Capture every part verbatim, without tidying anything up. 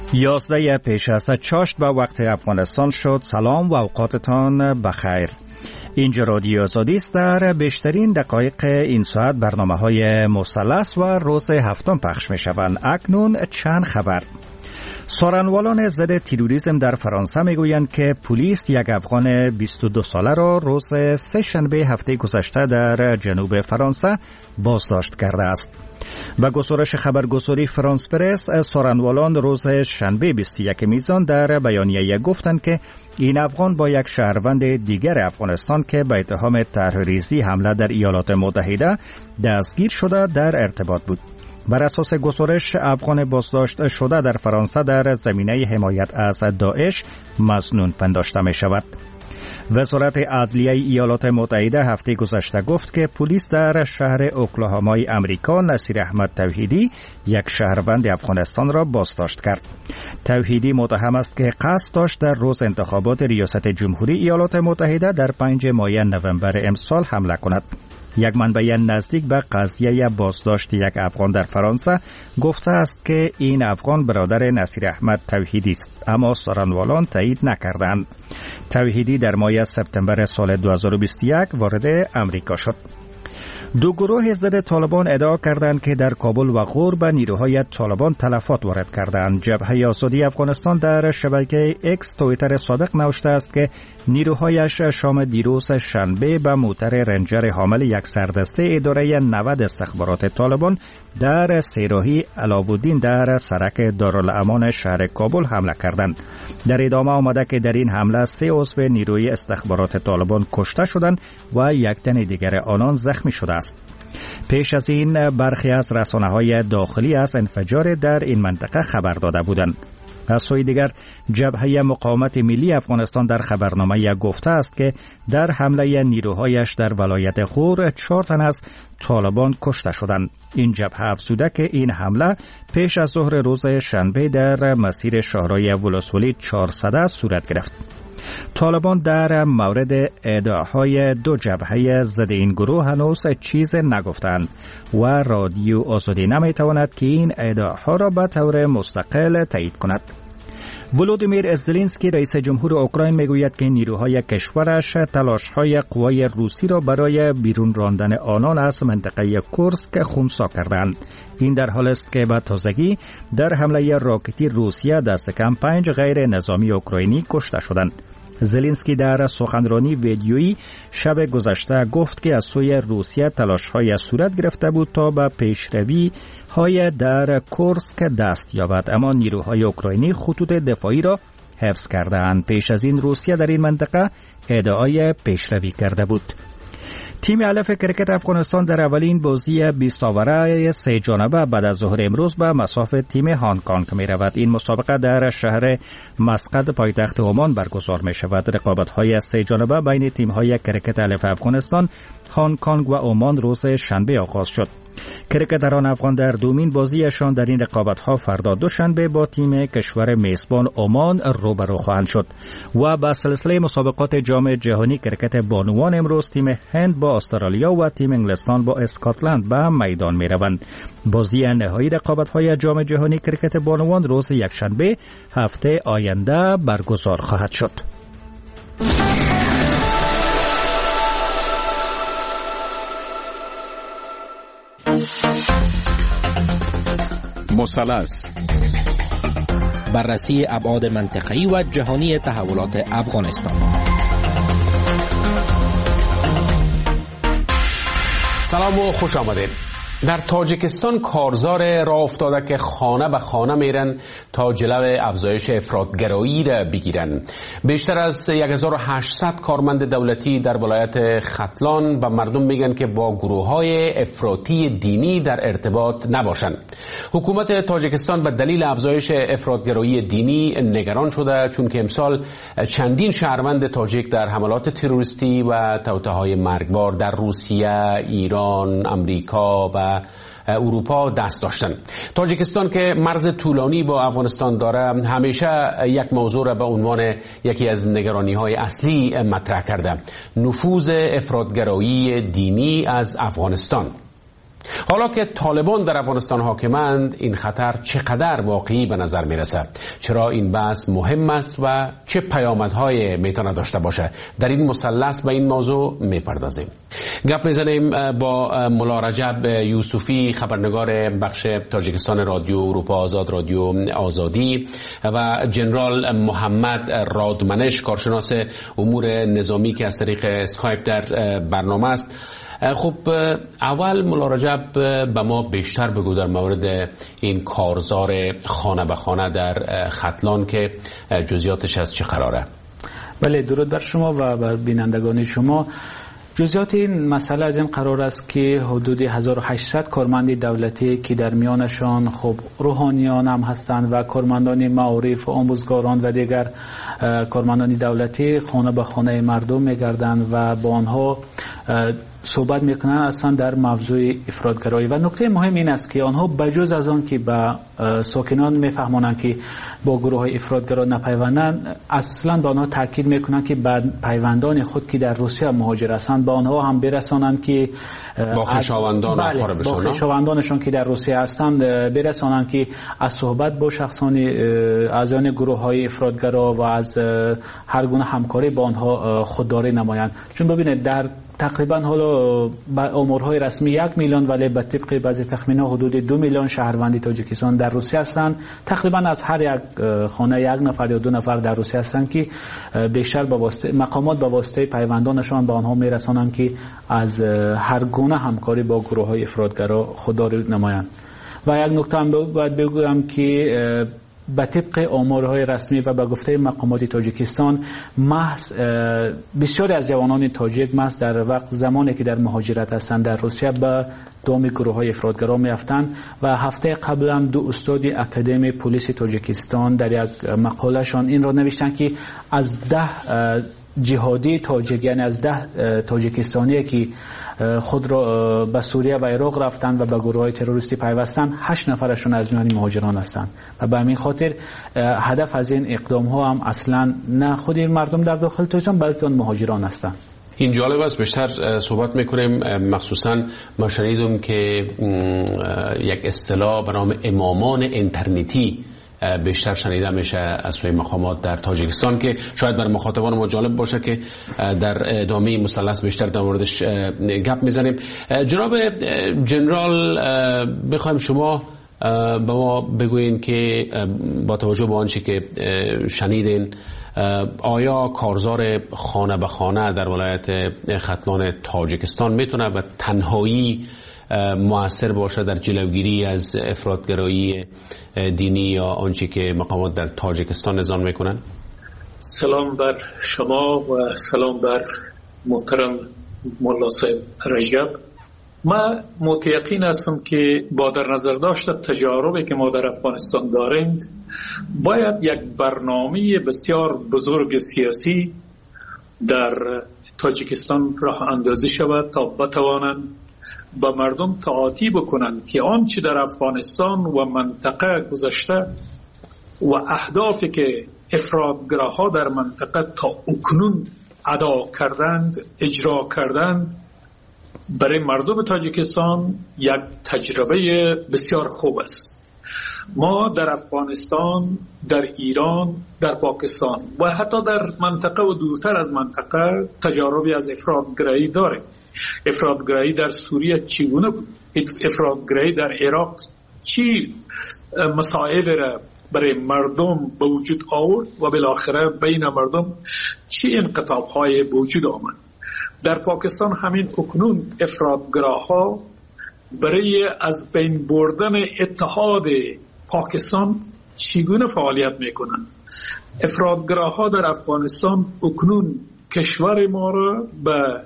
یازده پیش از چاشت به وقت افغانستان شد. سلام و اوقاتتان بخیر. اینجا رادیو آزادی است. در بیشترین دقایق این ساعت برنامه های مثلث و روز هفتم پخش می شوند. اکنون چند خبر. سارنوالان ضد تروریسم در فرانسه می گویند که پلیس یک افغان بیست و دو ساله را روز سه شنبه هفته گذشته در جنوب فرانسه بازداشت کرده است. با گزارش خبرگزاری فرانس پرس، سارنوالان روز شنبه بیست و یک میزان در بیانیه گفتند که این افغان با یک شهروند دیگر افغانستان که به اتهام تروریستی حمله در ایالات متحده دستگیر شده در ارتباط بود. بر اساس گزارش، افغان بازداشت شده در فرانسه در زمینه حمایت از داعش مظنون پنداشته می شود. وزارت عدلیه ایالات متحده هفته گذشته گفت که پلیس در شهر اوکلاهامای امریکا نصیر احمد توحیدی یک شهروند افغانستان را بازداشت کرد. توحیدی متهم است که قصد داشت در روز انتخابات ریاست جمهوری ایالات متحده در پنجم ماه نوامبر امسال حمله کند. یک منبع نزدیک به قضیه بازداشت یک افغان در فرانسه گفته است که این افغان برادر نصیر احمد توحیدی است، اما سارنوالان تایید نکردند. توحیدی در ماه سپتامبر سال دو هزار و بیست و یک وارد امریکا شد. دو گروه ضد طالبان ادعا کردند که در کابل و غرب نیروهای طالبان تلفات وارد کردند. جبهه آزادی افغانستان در شبکه اکس توییتر سابق نوشته است که نیروهایش شام دیروز شنبه به موتر رنجر حامل یک سردسته اداره نود استخبارات طالبان در سیراهی علاوالدین در سرک دارالامان شهر کابل حمله کردند. در ادامه آمده که در این حمله سه عضو نیروی استخبارات طالبان کشته شدند و یک تن دیگر آنان زخمی شده است. پیش از این برخی از رسانه‌های داخلی از انفجار در این منطقه خبر داده بودند. از سوی دیگر، جبهه مقاومت ملی افغانستان در خبرنامه گفته است که در حمله نیروهایش در ولایت غور چهار تن از طالبان کشته شدند. این جبهه افزوده که این حمله پیش از ظهر روز شنبه در مسیر شهرهای ولسوالی چهارصد صورت گرفت. طالبان در مورد ادعاهای دو جبهه ضد این گروه هنوز چیز نگفتند و رادیو آزادی نمیتواند که این ادعاها را به طور مستقل تایید کند. ولودیمیر زلنسکی رئیس جمهور اوکراین میگوید که نیروهای کشورش تلاش‌های قوای روسی را برای بیرون راندن آنان از منطقه کورسک خنثی کردند. این در حالی است که به تازگی در حمله راکتی روسیه دست کم پنج غیر نظامی اوکراینی کشته شدند. زلنسکی در سخنرانی ویدیویی شب گذشته گفت که از سوی روسیه تلاش‌های صورت گرفته بود تا به پیشروی های در کورسک دست یابد، اما نیروهای اوکراینی خطوط دفاعی را حفظ کردند. پیش از این روسیه در این منطقه ادعای پیشروی کرده بود. تیم الف کرکت افغانستان در اولین بازی بیست آوره سه جانبه بعد از ظهر امروز به مصاف تیم هانگ کانگ می رود. این مسابقه در شهر مسقط پایتخت عمان برگزار می شود. رقابت های سه جانبه بین تیم های کرکت الف افغانستان، هانگ کانگ و عمان روز شنبه آغاز شد. کرکتران افغان در دومین بازیشان در این رقابت‌ها فردا دوشنبه با تیم کشور میزبان عمان روبرو خواهند شد و با سلسله مسابقات جام جهانی کرکت بانوان امروز تیم هند با استرالیا و تیم انگلستان با اسکاتلند به میدان می‌روند. بازی نهایی رقابت‌های جام جهانی کرکت بانوان روز یکشنبه هفته آینده برگزار خواهد شد. مثلث، بررسی ابعاد منطقه‌ای و جهانی تحولات افغانستان. سلام و خوش آمدید. در تاجیکستان کارزار راه افتاده که خانه به خانه میرن تا جلو افزایش افراطگرایی را بگیرن. بیشتر از هزار و هشتصد کارمند دولتی در ولایت ختلان به مردم میگن که با گروه‌های افراطی دینی در ارتباط نباشند. حکومت تاجیکستان به دلیل افزایش افراطگرایی دینی نگران شده، چون که امسال چندین شهروند تاجیک در حملات تروریستی و توطئه‌های مرگبار در روسیه، ایران، امریکا و اروپا دست داشتن. تاجیکستان که مرز طولانی با افغانستان داره همیشه یک موضوع را به عنوان یکی از نگرانی‌های اصلی مطرح کرده: نفوذ افراطگرایی دینی از افغانستان. حالا که طالبان در افغانستان حاکمند، این خطر چقدر واقعی به نظر می رسد؟ چرا این بحث مهم است و چه پیامدهای میتونه داشته باشه؟ در این مثلث به این موضوع می پردازیم. گپ میزنیم با ملا رجب یوسفی، خبرنگار بخش تاجیکستان رادیو اروپا آزاد، رادیو آزادی، و جنرال محمد رادمنش، کارشناس امور نظامی که از طریق اسکایپ در برنامه است. خب اول ملا رجب به ما بیشتر بگو در مورد این کارزار خانه به خانه در ختلان که جزئیاتش از چه قراره؟ بله، درود بر شما و بر بینندگان شما. جزئیات این مسئله از این قرار است که حدود هزار و هشتصد کارمند دولتی که در میانشان خب روحانیان هم هستند و کارمندان معارف و آموزگاران و دیگر کارمندان دولتی خانه به خانه مردم میگردند و با آنها صحبت میکنن اصلا در موضوع افراطگرایی. و نکته مهم این است که آنها بجز از آن که به ساکنان میفهمانند که با گروه های افراطگرا نپیوندند، اصلا به آنها تاکید میکنند که بعد پیوندان خود که در روسیه مهاجر هستند با آنها هم برسانند که با خویشاوندان بله با خویشاوندانشان که در روسیه هستند برسانند که از صحبت با شخصان از آن گروه های افراطگرا و از هر گونه همکاری با آنها خودداری نمایند. چون ببینید در تقریبا حالا آمارهای رسمی یک میلیون، ولی به طبق بعضی تخمین‌ها حدود دو میلیون شهروند تاجیکستان در روسیه هستند. تقریبا از هر یک خانه یک نفر یا دو نفر در روسیه هستند که بیشتر با واسطه مقامات با واسطه پیوندانشان به آنها میرسانند که از هر گونه همکاری با گروه‌های افراطگرا خودداری نمایند. و یک نکته هم باید بگویم که به طبق آمارهای رسمی و به گفته مقامات تاجیکستان، محض بسیاری از جوانان تاجیک محض در وقت زمانی که در مهاجرت هستند در روسیه به دام گروه‌های افراطگرا میافتند. و هفته قبل هم دو استاد اکادمی پلیس تاجیکستان در یک مقالهشان این را نوشتند که از ده جهادی تاجیک، یعنی از ده تاجیکستانی که خود را به سوریه و عراق رفتند و به گروه‌های تروریستی پیوستند، هشت نفرشون از میان مهاجران هستند. و به همین خاطر هدف از این اقدام ها هم اصلا نه خود این مردم در داخل تاجیکستان بلکه آن مهاجران هستند. این جالب است، بیشتر صحبت میکنیم. مخصوصا ما شنیدم که یک اصطلاح به نام امامان اینترنتی بیشتر شنیده میشه از سوی مقامات در تاجیکستان که شاید برای مخاطبان ما جالب باشه که در ادامه مثلث بیشتر در موردش گپ میزنیم. جناب جنرال، بخوایم شما به ما بگوین که با توجه به آنچه که شنیدین، آیا کارزار خانه به خانه در ولایت ختلان تاجیکستان میتونه به تنهایی مؤثر باشه در جلوگیری از افراطگرایی دینی یا آنچه که مقامات در تاجیکستان نظام میکنن؟ سلام بر شما و سلام بر محترم مولا صاحب رجب. ما متیقن هستم که با در نظر داشت تجاربی که ما در افغانستان داریم، باید یک برنامه بسیار بزرگ سیاسی در تاجیکستان راه اندازی شود تا بتوانند به مردم تعاطی بکنند که آنچه در افغانستان و منطقه گذشته و اهدافی که افراطگراها در منطقه تا اکنون ادا کردند، اجرا کردند، برای مردم تاجیکستان یک تجربه بسیار خوب است. ما در افغانستان، در ایران، در پاکستان و حتی در منطقه و دورتر از منطقه تجاربی از افراطگرایی داریم. افراطگرایی در سوریه چگونه بود؟ افراطگرایی در عراق چی مسائل را برای مردم به وجود آورد و بالاخره بین مردم چی انقطاع‌های به وجود آمد؟ در پاکستان همین اکنون افراطگراها برای از بین بردن اتحاد پاکستان چگونه فعالیت میکنند؟ افراطگراها در افغانستان اکنون کشور ما را به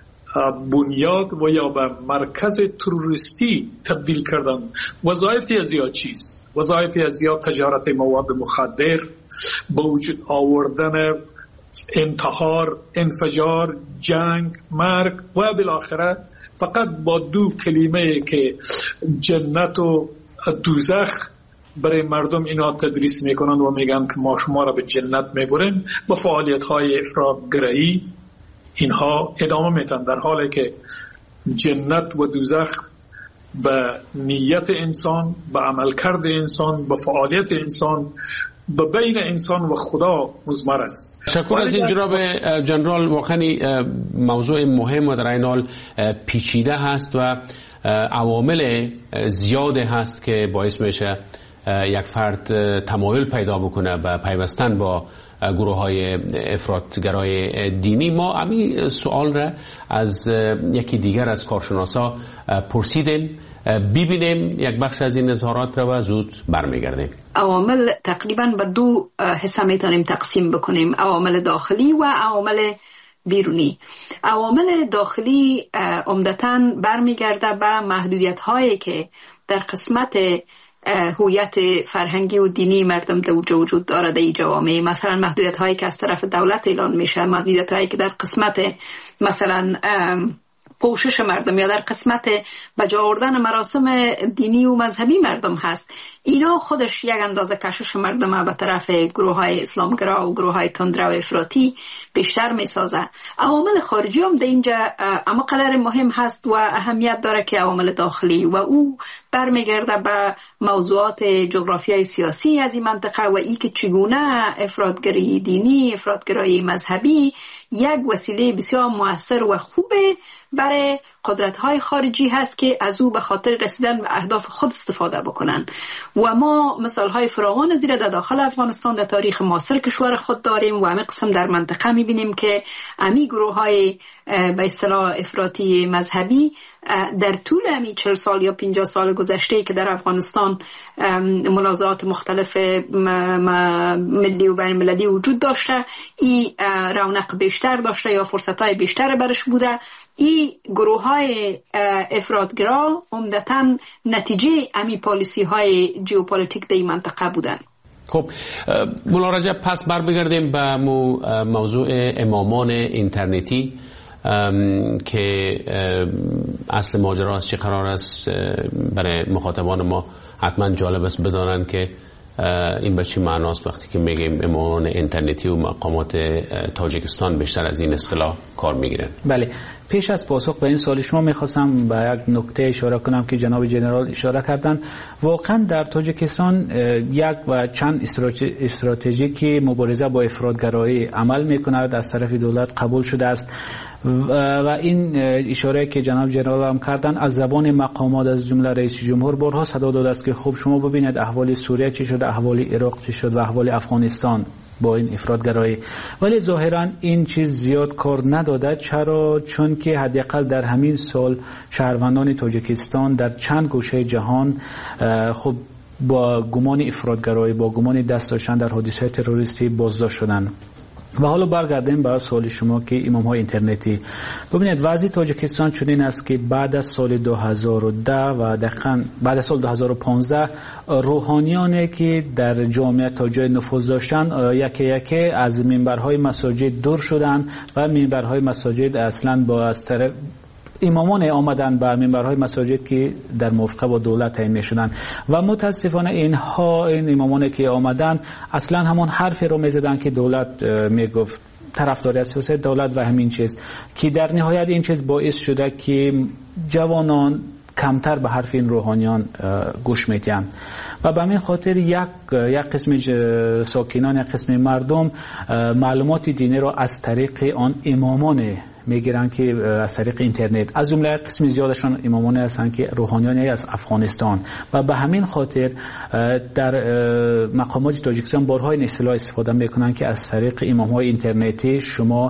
بنیاد و یا به مرکز تروریستی تبدیل کردن. وظایفی از یا چیست؟ وظایفی از یا تجارت مواد مخدر، با وجود آوردن انتحار، انفجار، جنگ، مرگ و بالاخره فقط با دو کلمه که جنت و دوزخ برای مردم اینا تدریس میکنند و میگن که ما شما را به جنت میبریم، با فعالیت های افراطگرایی اینها ادامه میتن، در حالی که جنت و دوزخ به نیت انسان، به عملکرد انسان، به فعالیت انسان، به بین انسان و خدا مضمر است. تشکر از این جناب جنرال. واقعا موضوع مهم و در این حال پیچیده هست و عوامل زیاد هست که باعث میشه یک فرد تمایل پیدا بکنه به پیوستن با گروه های افراطگرای دینی. ما همین سوال را از یکی دیگر از کارشناسا پرسیدیم. ببینیم یک بخش از این اظهارات را و زود برمیگردیم. عوامل تقریبا به دو حصه میتونیم تقسیم بکنیم، عوامل داخلی و عوامل بیرونی. عوامل داخلی عمدتاً برمیگرده به محدودیت هایی که در قسمت هویت فرهنگی و دینی مردم در وجود داره در این جوامع. مثلا محدودیت هایی که از طرف دولت اعلان میشه، محدودیت هایی که در قسمت مثلا پوشش مردم یا در قسمت بجا آوردن مراسم دینی و مذهبی مردم هست. اینا خودش یک اندازه کشش مردم به طرف گروه های اسلامگرا و گروه های تندرو و افراطی بیشتر می سازه. عوامل خارجی هم در اینجا اما قدر مهم هست و اهمیت داره که عوامل داخلی، و او برمیگرده به موضوعات جغرافیای سیاسی از این منطقه و ای که چگونه افراطگری دینی، افراطگرایی مذهبی یک وسیله بسیار مؤثر و خوبه برای قدرت‌های خارجی هست که از او به خاطر رسیدن به اهداف خود استفاده بکنن. و ما مثال‌های فراوان زیر در داخل افغانستان در تاریخ معاصر کشور خود داریم و همین قسم در منطقه می‌بینیم که امی گروه‌های به اصطلاح افراطی مذهبی در طول همی چهل سال یا پنجاه سال گذشته که در افغانستان منازعات مختلف ملی و بین المللی وجود داشته، این رونق بیشتر داشته یا فرصت‌های بیشتر برش بوده. این گروه های افراطگرا عمدتاً نتیجه امی پالیسی های جیوپولیتیک در این منطقه بودن. خب مولا رجب، پس بر بگردیم به موضوع امامان اینترنتی که اصل ماجرا از چه قرار است. برای مخاطبان ما حتما جالب است بدانند که این به چی معناست وقتی که میگیم امامان اینترنتی و مقامات تاجیکستان بیشتر از این اصطلاح کار میگیرن. بله، پیش از پاسخ به این سوال شما میخواستم به یک نکته اشاره کنم که جناب جنرال اشاره کردن. واقعا در تاجیکستان یک و چند استراتژی که مبارزه با افراطگرایی عمل میکند از طرف دولت قبول شده است و این اشاره که جناب جنرال هم کردن از زبان مقامات از جمله رئیس جمهور بارها صدا داده است که خب شما ببینید احوال سوریه چی شد، احوال عراق چی شد و احوال افغانستان با این افراطگرایی. ولی ظاهرا این چیز زیاد کار نداده. چرا؟ چون که حداقل در همین سال شهروندان تاجیکستان در چند گوشه جهان خب با گمان افراطگرایی، با گمان دست داشتن در حادثه تروریستی بازداشت شدند. و حالا برگردیم به سوال شما که امام های اینترنتی. ببینید وضع تاجیکستان چنین است که بعد از سال دو هزار و ده و دقیقاً بعد از سال دو هزار و پانزده روحانیانی که در جامعه تا جای نفوذ داشتن یکی یکی از منبرهای مساجد دور شدن و منبرهای مساجد اصلاً با از طرف امامان آمدن به منبرهای مساجد که در موافقه با دولت تعیین می‌شدن و متاسفانه اینها این امامان که آمدن اصلا همون حرفی رو می‌زدن که دولت میگفت، طرفداری از سیاست دولت و همین چیز، که در نهایت این چیز باعث شده که جوانان کمتر به حرف این روحانیان گوش میدن و به همین خاطر یک یک قسم ساکنان، یک قسم مردم معلومات دینی را از طریق آن امامان میگیرن که از طریق اینترنت، از جمله قسم زیادشان امامان هستند که روحانیانی از افغانستان و به همین خاطر در مقامات تاجیکستان بارها این اصطلاح استفاده میکنن که از طریق امامهای اینترنتی شما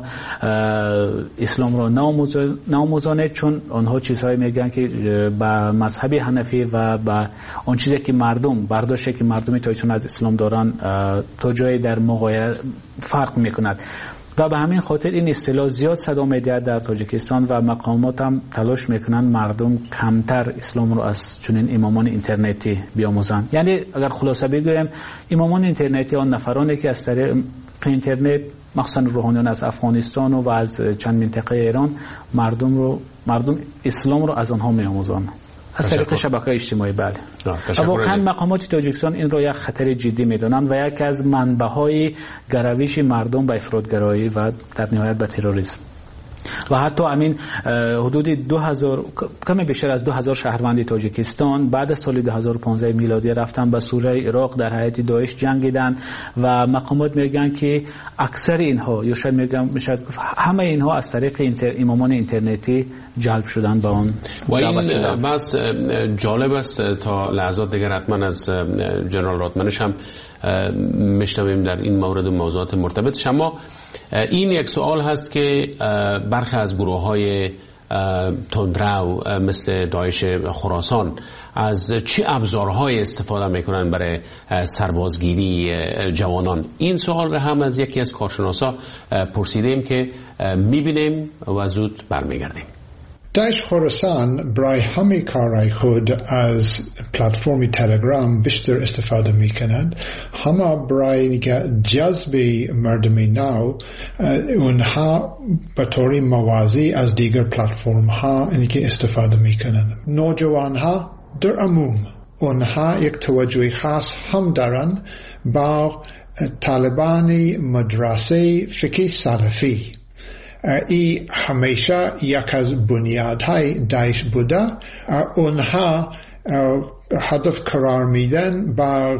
اسلام را ناموزانه، چون آنها چیزهایی میگن که به مذهب حنفی و به آن چیزی که مردم برداشته که مردم تاجیکستان از اسلام دارن تا جایی در مقایسه فرق میکند و به همین خاطر این اصطلاح زیاد صدا می‌دهد در تاجیکستان و مقامات هم تلاش میکنن مردم کمتر اسلام رو از چنین امامان اینترنتی بیاموزند. یعنی اگر خلاصه بگویم امامان اینترنتی آن نفرانی که از طریق اینترنت مخصوصا روحانیان از افغانستان و از چند منطقه ایران مردم رو مردم اسلام رو از آنها میآموزند از طریق شبکه اجتماعی. بعد واقعا مقامات تاجیکستان این را یک خطر جدی میدانند و یکی از منبع‌های گرویش مردم به افراطگرایی و در نهایت به تروریسم. و حتی همین حدود دو هزار کمی بیشتر از دو هزار شهروند تاجیکستان بعد از سال دو هزار و پانزده میلادی رفتن به سوریه عراق در حیات داعش جنگیدن و مقامات میگن که اکثر اینها یا شاید میگم میشه همه اینها از طریق اینتر امامان اینترنتی جلب شدن به اون و این بس جالب است. تا لحظات دیگر حتما از جنرال راتمنش هم میشنویم در این مورد و موضوعات مرتبطش. اما این یک سوال هست که برخی از گروه های تندرو مثل داعش خراسان از چه ابزارهای استفاده میکنن برای سربازگیری جوانان؟ این خب را هم از یکی از کارشناسا پرسیدیم که میبینیم و زود برمیگردیم. داعش خراسان برای همه کارهای خود از پلتفرم تلگرام بیشتر استفاده میکنند. همه برای جذب مردم نو اونها به طور موازی از دیگر پلتفرم ها اینکه استفاده میکنند. نوجوان ها در عموم اونها یک توجه خاص هم دارند با طالبان مدرسه فقه سلفی. ای همیشه یک از بنیادهای داعش بوده. اونها هدف قرار میدن با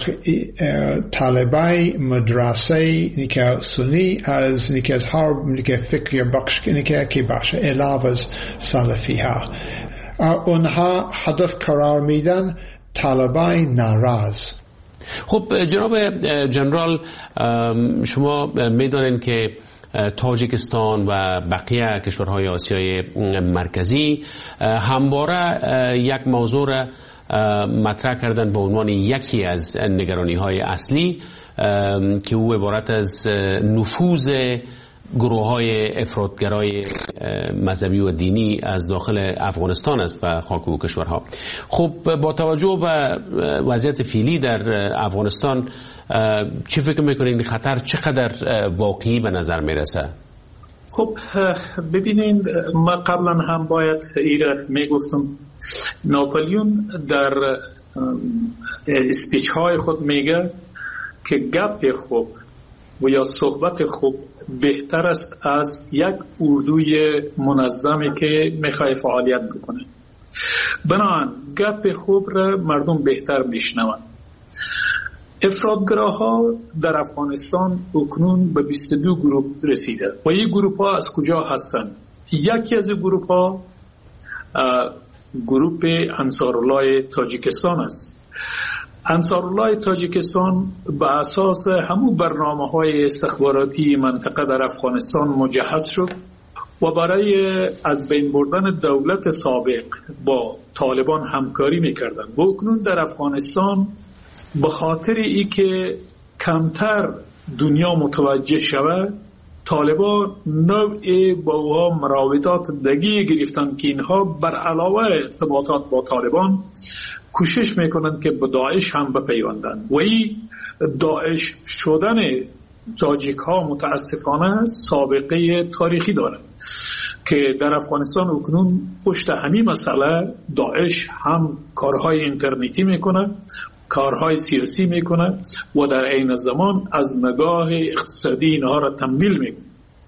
طالبای مدرسه نیکه سنی از نیکه از هر نیکه فکر بخش نیکه کی باشه علاوه از سلفی ها. اونها هدف قرار میدن طالبای ناراض. خب جناب جنرال، شما میدونین که تاجیکستان و بقیه کشورهای آسیای مرکزی همواره یک موضوع را مطرح کردن به عنوان یکی از نگرانی‌های اصلی که او عبارت از نفوذ گروه‌های افراطگرای مذهبی و دینی از داخل افغانستان است به خاک و کشورها. خب با توجه به وضعیت فعلی در افغانستان چی فکر میکنید خطر چقدر واقعی به نظر میرسه؟ خب ببینید، ما قبلا هم باید ایره میگفتم ناپلیون در اسپیچ های خود میگه که گپ خوب و یا صحبت خوب بهتر است از یک اردوی منظمی که میخوای فعالیت بکنه. بنابراین گپ خوب را مردم بهتر میشنوند. افراطگراها در افغانستان اکنون به بیست و دو گروه رسیده و این گروه ها از کجا هستند؟ یکی از گروه ها گروه انصارالله تاجیکستان است. انصارالله تاجیکستان به اساس همون برنامه های استخباراتی منطقه در افغانستان مجهز شد و برای از بین بردن دولت سابق با طالبان همکاری میکردن و اکنون در افغانستان به خاطر ای که کمتر دنیا متوجه شود، طالبان نوعی با اوها مراودات دگی گرفتن که اینها بر علاوه ارتباطات با طالبان کوشش میکنند که با داعش هم بپیوندند و این داعش شدن تاجیک ها متاسفانه سابقه تاریخی دارد که در افغانستان اکنون پشت همین مسئله داعش هم کارهای اینترنتی میکنه، کارهای سیاسی میکنه و در عین زمان از نگاه اقتصادی اینها را تمویل میکنه.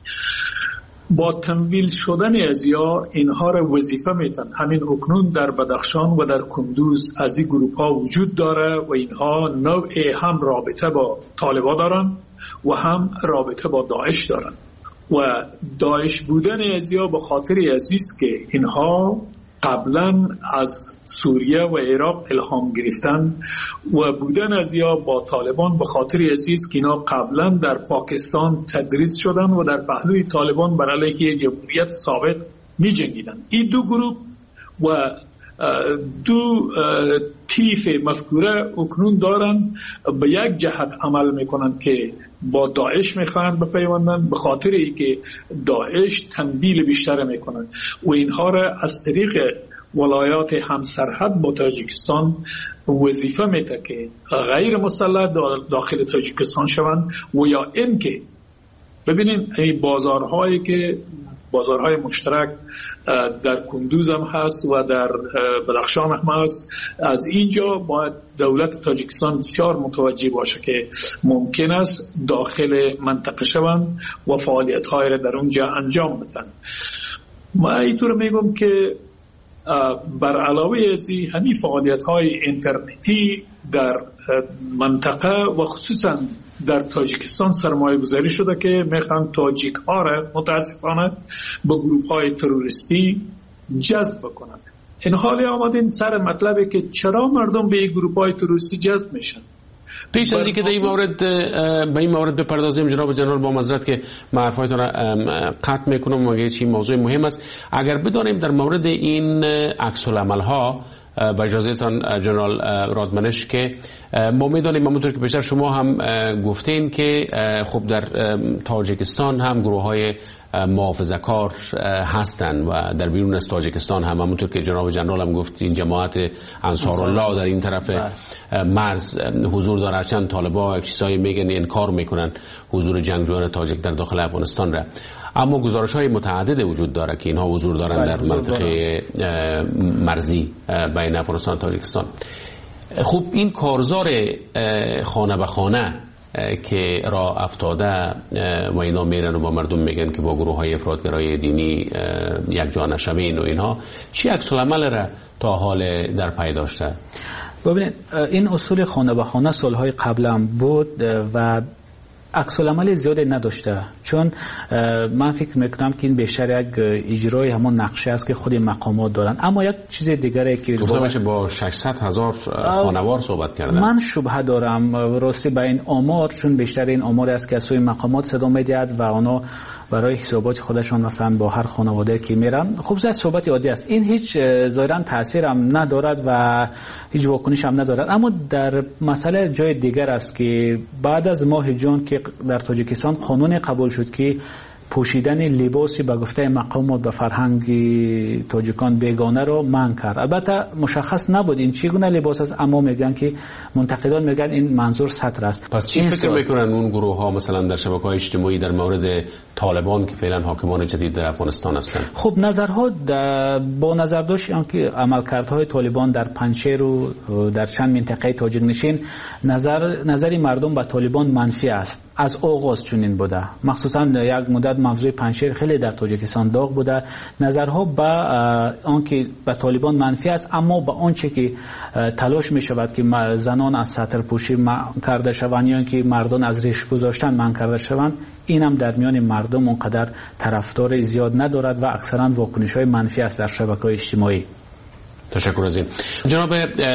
با تمویل شدن از یا اینها را وظیفه میتن. همین اکنون در بدخشان و در کندوز از این گروپ ها وجود داره و اینها نوع هم رابطه با طالبان دارن و هم رابطه با داعش دارن و داعش بودن از یا به خاطر عزیز که اینها قبلا از سوریه و عراق الهام گرفتن و بودن از یا با طالبان به خاطر عزیز که اینا قبلا در پاکستان تدریس شدن و در پهلوی طالبان بر علیه جمهوریت سابق می جنگیدن. این دو گروه و دو تیف مفکوره اکنون دارن به یک جهت عمل میکنن که با داعش میخوان بپیوندن به خاطر ای که داعش تمویل بیشتر میکنن و اینها را از طریق ولایات همسرحد با تاجیکستان وظیفه میده که غیر مسلح داخل تاجیکستان شوند و یا این که ببینین این بازارهایی که بازارهای مشترک در کندوز هم هست و در بدخشان هم هست، از اینجا باید دولت تاجیکستان بسیار متوجه باشه که ممکن است داخل منطقه شوند و فعالیت‌های را در اونجا انجام بدن. ما اینطور میگم که بر علاوه از این همین فعالیت های اینترنتی در منطقه و خصوصا در تاجیکستان سرمایه گذاری شده که میخوان تاجیک ها را متاسفانه به گروه های تروریستی جذب بکنند. این حالی آمدین سر مطلبی که چرا مردم به این گروه های تروریستی جذب میشن. پیش از اینکه در این مورد به این مورد بپردازیم جناب جنرال، با معذرت که من حرفایتون را قطع میکنم مگه چی موضوع مهم است، اگر بدانیم در مورد این عکس العمل ها با اجازهتان جنرال رادمنش که ما میدانیم همونطور که بیشتر شما هم گفتین که خب در تاجیکستان هم گروه های محافظه‌کار هستند و در بیرون از تاجیکستان هم همونطور که جناب جنرال هم گفت این جماعت انصارالله در این طرف مرز حضور داره، هرچند طالبان چیزایی میگن انکار میکنن حضور جنگجویان تاجیک در داخل افغانستان را، اما گزارش های متعدد وجود داره که اینها حضور دارن در منطقه مرزی بین افغانستان و تاجیکستان. خب این کارزار خانه به خانه که راه افتاده و اینا میرن و با مردم میگن که با گروه های افراطگرای دینی یک جا نشوین و اینها، چی عکس العمل را تا حال در پی داشته؟ ببینید این اصول خانه به خانه سالهای قبل هم بود و عکس العمل زیادی نداشته، چون من فکر میکنم که این بیشتر یک اجرای همون نقشه است که خود مقامات دارن. اما یک چیز دیگره که گفته میشه با ششصد هزار خانوار صحبت کردن، من شبهه دارم راستی به این آمار، چون بیشتر این آماری است که از سوی مقامات صدا میدهد و اونا برای حسابات خودشون مثلا با هر خانواده که میرن خب از صحبت عادی است. این هیچ ظاهرا تاثیر هم ندارد و هیچ واکنش هم ندارد. اما در مسئله جای دیگر است که بعد از ماه جون که در تاجیکستان قانون قبول شد که پوشیدن لباسی به گفته مقامات به فرهنگ تاجیکان بیگانه رو منع کرد. البته مشخص نبود این چگونه لباس است، اما میگن که منتقدان میگن این منظور سطر است. پس چی فکر میکنن اون گروه ها مثلا در شبکه‌های اجتماعی در مورد طالبان که فعلا حاکمان جدید در افغانستان هستند؟ خب نظرها با نظر داشت که عملکردهای طالبان در پنجشیر و در چند منطقه تاجیک نشین نظر نظری مردم به طالبان منفی است. از آغاز چنین بوده، مخصوصا یک مدت موضوع پنجشیر خیلی در تاجیکستان داغ بوده. نظرها به آنکه به طالبان منفی است، اما به آنچه که تلاش می شود که زنان از سطر پوشی منع کرده شوند یا اینکه مردان از ریش گذاشتن منع کرده شوند، این هم در میان مردم اونقدر طرفدار زیاد ندارد و اکثرا واکنش‌های منفی است در شبکه‌های اجتماعی. تشکر از این. جناب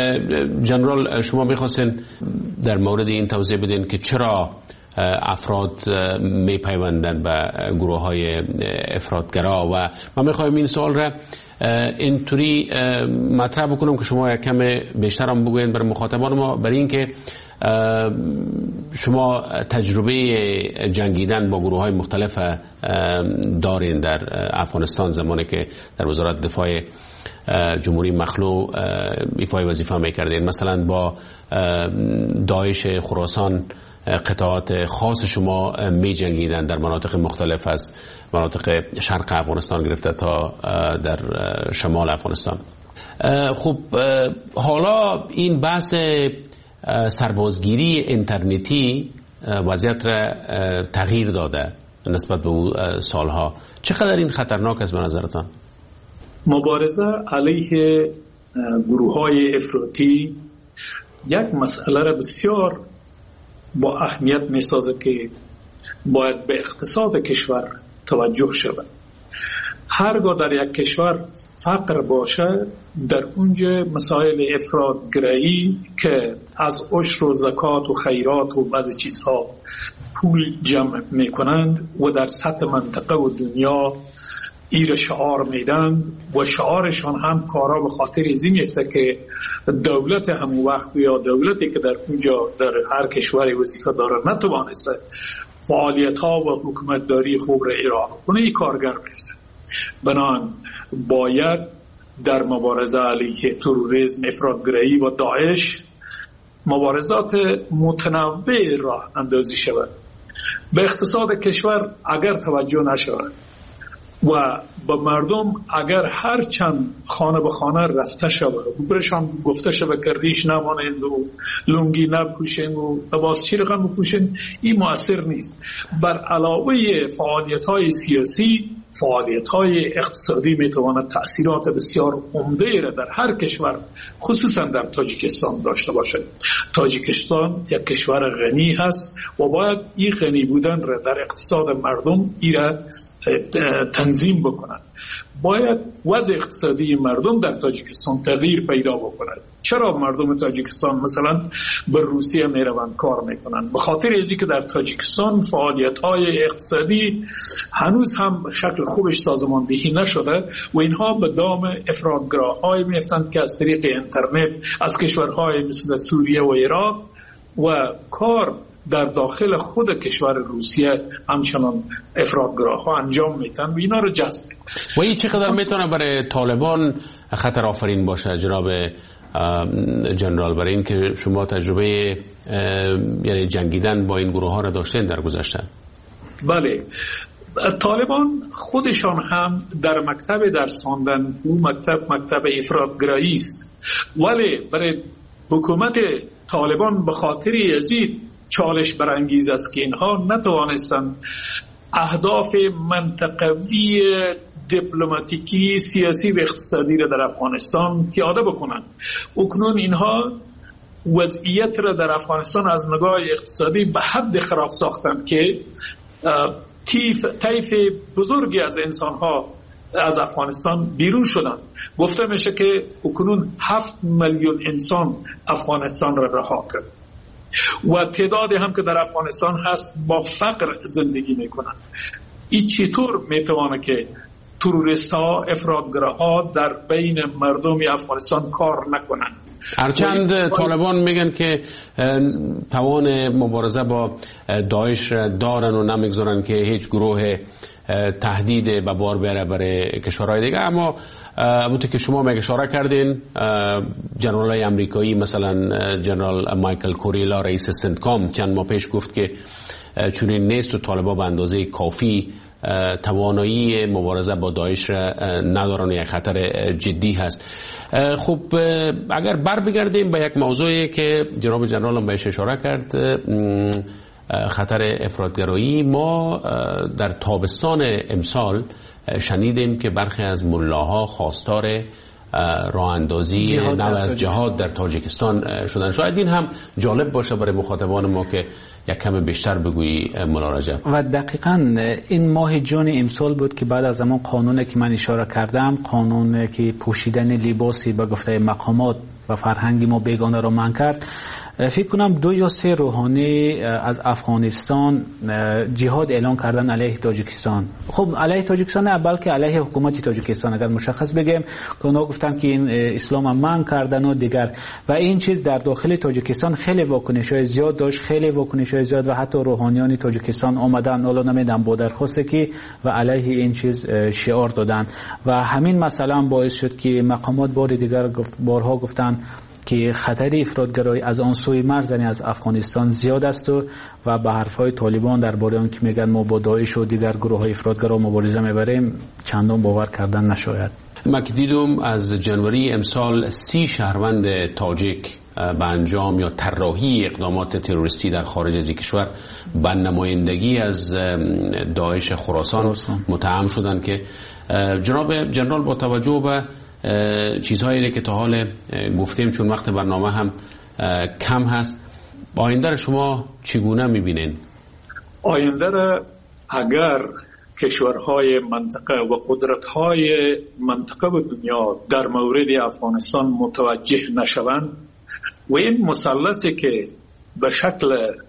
جنرال، شما می‌خواستین در مورد این توضیح بدین که چرا افراد می پیوندن به گروه های افراطگرا و من میخوایم این سوال را اینطوری مطرح بکنم که شما یک کم بیشتر هم بگوین برای مخاطبان ما، برای اینکه شما تجربه جنگیدن با گروه های مختلف دارین در افغانستان، زمانی که در وزارت دفاع جمهوری مخلوع ایفای وظیفه میکردین، مثلا با داعش خراسان قطعات خاص شما می جنگیدن در مناطق مختلف از مناطق شرق افغانستان گرفته تا در شمال افغانستان. خب حالا این بحث سربازگیری اینترنتی وضعیت را تغییر داده نسبت به سالها. چقدر این خطرناک است به نظرتان؟ مبارزه علیه گروه های افراطی یک مسئله را بسیار با اهمیت می سازه که باید به اقتصاد کشور توجه شود. هرگاه در یک کشور فقر باشه، در اونجا مسائل افراطگرایی که از عشر و زکات و خیرات و بعضی چیزها پول جمع می کنند و در سطح منطقه و دنیا ایر شعار میدن و شعارشان هم کارا به خاطر ازی میفته که دولت همون وقت یا دولتی که در اونجا در هر کشوری وظیفه داره نتوانسته فعالیت ها و حکومتداری خوب را اجرا کنه، این کارگر میفته. بنابراین باید در مبارزه علیه تروریسم، افراطگرایی و داعش مبارزات متنوع راه اندازی شود. به اقتصاد کشور اگر توجه نشود و به مردم اگر هر چند خانه به خانه رفته شود و برشان گفته شود که ریش نمانند و لنگی نپوشند و لباس چی رقم بپوشند، این مؤثر نیست. بر علاوه فعالیت های سیاسی، فعالیت‌های اقتصادی میتواند تأثیرات بسیار عمده را در هر کشور خصوصا در تاجیکستان داشته باشد. تاجیکستان یک کشور غنی هست و باید این غنی بودن را در اقتصاد مردم ای را تنظیم بکنند. باید وضع اقتصادی مردم در تاجیکستان تغییر پیدا بکند. چرا مردم تاجیکستان مثلا به روسیه میروند کار میکنند؟ به خاطر اینکه که در تاجیکستان فعالیت‌های اقتصادی هنوز هم به شکل خوبش سازماندهی نشده و اینها به دام افراطگراهای میفتند که از طریق اینترنت از کشورهای مثل سوریه و عراق و کار در داخل خود کشور روسیه همچنان افراطگراها انجام میتن و اینا رو جذب میکنن. و این چقدر میتونه برای طالبان خطر آفرین باشه جناب جنرال، برای این که شما تجربه یعنی جنگیدن با این گروه ها را داشتین در گذشته؟ بله، طالبان خودشان هم در مکتب درس خواندن او مکتب مکتب افراطگرایی است، ولی برای حکومت طالبان به خاطر یزید چالش برانگیز است که اینها نتوانستند اهداف منطقوی دیپلماتیکی، سیاسی و اقتصادی را در افغانستان پیاده بکنند. اکنون اینها وضعیت را در افغانستان از نگاه اقتصادی به حد خراب ساختند که طیف طیف بزرگی از انسانها از افغانستان بیرون شدند. گفته میشه که اکنون هفت میلیون انسان افغانستان را رها کرد و تعدادی هم که در افغانستان هست با فقر زندگی میکنند. این چطور میتوانه که تروریست ها، افراطگراها در بین مردم افغانستان کار نکنند؟ هرچند طالبان میگن که توان مبارزه با داعش دارن و نمیگذارن که هیچ گروه تهدید به بار بره برای کشورهای دیگه، اما همونطور که شما میگه اشاره کردین جنرالای امریکایی مثلا جنرال مایکل کوریلا رئیس سنتکام چند ماه پیش گفت که چنین نیست و طالبان به اندازه کافی توانایی مبارزه با داعش ندارن، یک خطر جدی هست. خب اگر بر بگردیم به یک موضوعی که جناب جنرال هم بهش اشاره کرد، خطر افراطگرایی، ما در تابستان امسال شنیدیم که برخی از ملاها خواستار راه اندازی نو از جهاد در تاجیکستان شدن. شاید این هم جالب باشه برای مخاطبان ما که یک کم بیشتر بگویی مولا رجب. و دقیقاً این ماه جون امسال بود که بعد از زمان قانونی که من اشاره کردم، قانون که پوشیدن لباسی به گفته مقامات و فرهنگی ما بیگانه را منع کرد، فکر کنم دو یا سه روحانی از افغانستان جهاد اعلان کردن علیه تاجیکستان. خب علیه تاجیکستان نه، بلکه علیه حکومت تاجیکستان اگر مشخص بگیم، که اونا گفتن که این اسلام هم منع کردن و دیگر، و این چیز در داخل تاجیکستان خیلی واکنش‌های زیاد داشت، خیلی واکنش‌های زیاد و حتی روحانیان تاجیکستان آمدن حالا نمیدونم با درخواست که و علیه این چیز شعار دادن و همین مثلا باعث شد که مقامات بار دیگر بارها گفتن که خطر افراطگرایی از آن سوی مرز یعنی از افغانستان زیاد است و و به حرفهای طالبان درباره آن که میگن ما با داعش و دیگر گروه‌های افراطگرا مبارزه میبریم چندان باور کردن نشاید. ما که دیدم از جنوری امسال سی شهروند تاجیک به انجام یا طراحی اقدامات تروریستی در خارج از کشور به نمایندگی از داعش خراسان متهم شدند که جناب جنرال با توجه به چیزهایی که تا حال گفتیم، چون وقت برنامه هم کم هست، آینده را شما چگونه میبینین؟ آینده را اگر کشورهای منطقه و قدرت‌های منطقه و دنیا در مورد افغانستان متوجه نشوند و این مثلثی که به شکل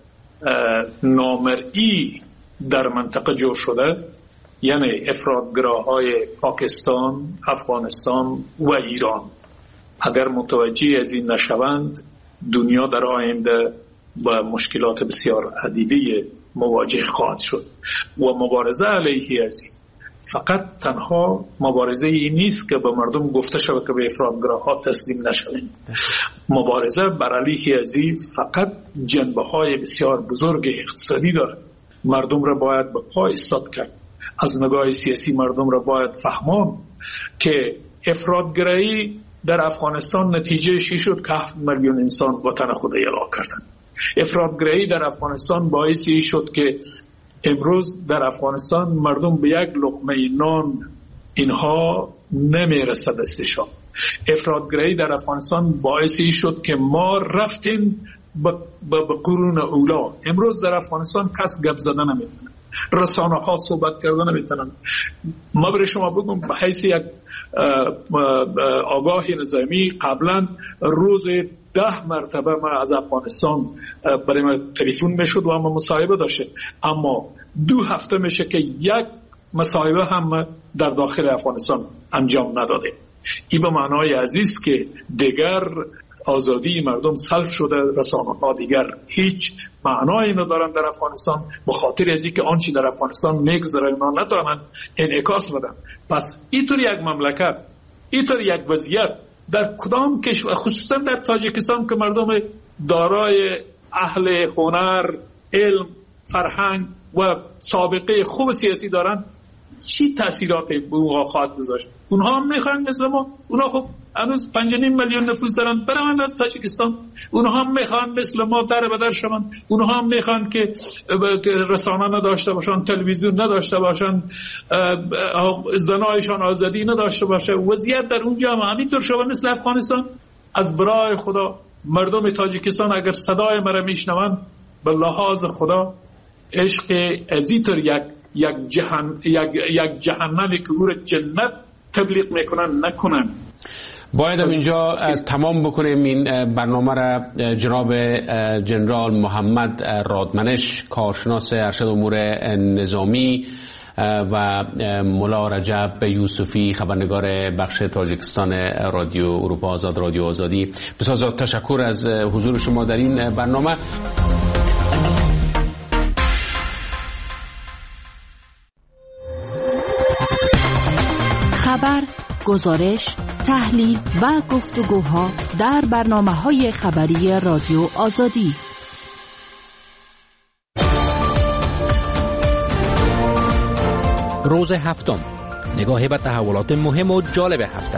نامرئی در منطقه جور شده، یعنی افراطگراهای پاکستان، افغانستان و ایران، اگر متوجه از این نشوند، دنیا در آینده با مشکلات بسیار عدیده مواجه خواهد شد و مبارزه علیه از این فقط تنها مبارزه این نیست که به مردم گفته شود که به افراطگراها تسلیم نشوند. مبارزه بر علیه از این فقط جنبه های بسیار بزرگ اقتصادی دارد. مردم را باید به پا ایستاد کرد. از نگاه سیاسی مردم را باید فهمان که افراطگرایی در افغانستان نتیجه شی شد که هفت میلیون انسان وطن خود اعلام کردند. افراطگرایی در افغانستان باعثی شد که امروز در افغانستان مردم به یک لقمه نان اینها نمیرسه دستشان. افراطگرایی در افغانستان باعثی شد که ما رفتیم به قرون اولا. امروز در افغانستان کس گپ زدن نمیتونه، رسانه ها صحبت کردن نمیتونن. ما برای شما بگم به حیث یک آگاه نظامی قبلا روز ده مرتبه ما از افغانستان برای ما تلفن میشد و ما مصاحبه داشتیم، اما دو هفته میشه که یک مصاحبه هم در داخل افغانستان انجام نداده. این به معنای عزیز که دیگر آزادی مردم سلب شده، رسانه ها دیگر هیچ معنایی ندارن در افغانستان، به خاطر از اینکه آنچه در افغانستان میگذره اونا نتوانن انعکاس بدن. پس اینطور یک مملکت، اینطور یک وضعیت در کدام کشور، خصوصا در تاجیکستان که مردم دارای اهل هنر، علم، فرهنگ و سابقه خوب سیاسی دارن، چی تاثیراتی به اونها خواهد گذاشت؟ اونها هم میخوان مثل ما، اونها خب هنوز پنج و نیم میلیون نفوس دارن، برند از تاجیکستان. اونها هم میخوان مثل ما در بدر شوند، اونها هم میخوان که رسانه نداشته باشن، تلویزیون نداشته باشن، زنایشان آزادی نداشته باشه. وضعیت در اونجا هم همینطور شده مثل افغانستان. از برای خدا مردم تاجیکستان اگر صدای مرا میشنوند، به لحاظ خدا عشق ازیتر یک یک جهان یک یک جهنمی که او را جنت تبلیغ میکنن نکنن. باید اینجا تمام بکنیم این برنامه را. جناب جنرال محمد رادمنش، کارشناس ارشد امور نظامی، و مولا رجب یوسفی، خبرنگار بخش تاجیکستان رادیو اروپا آزاد، رادیو آزادی، بسیار تشکر از حضور شما در این برنامه. خبر، گزارش، تحلیل و گفتگوها در برنامه‌های خبری رادیو آزادی. روز هفتم، نگاهی به تحولات مهم و جالب هفته.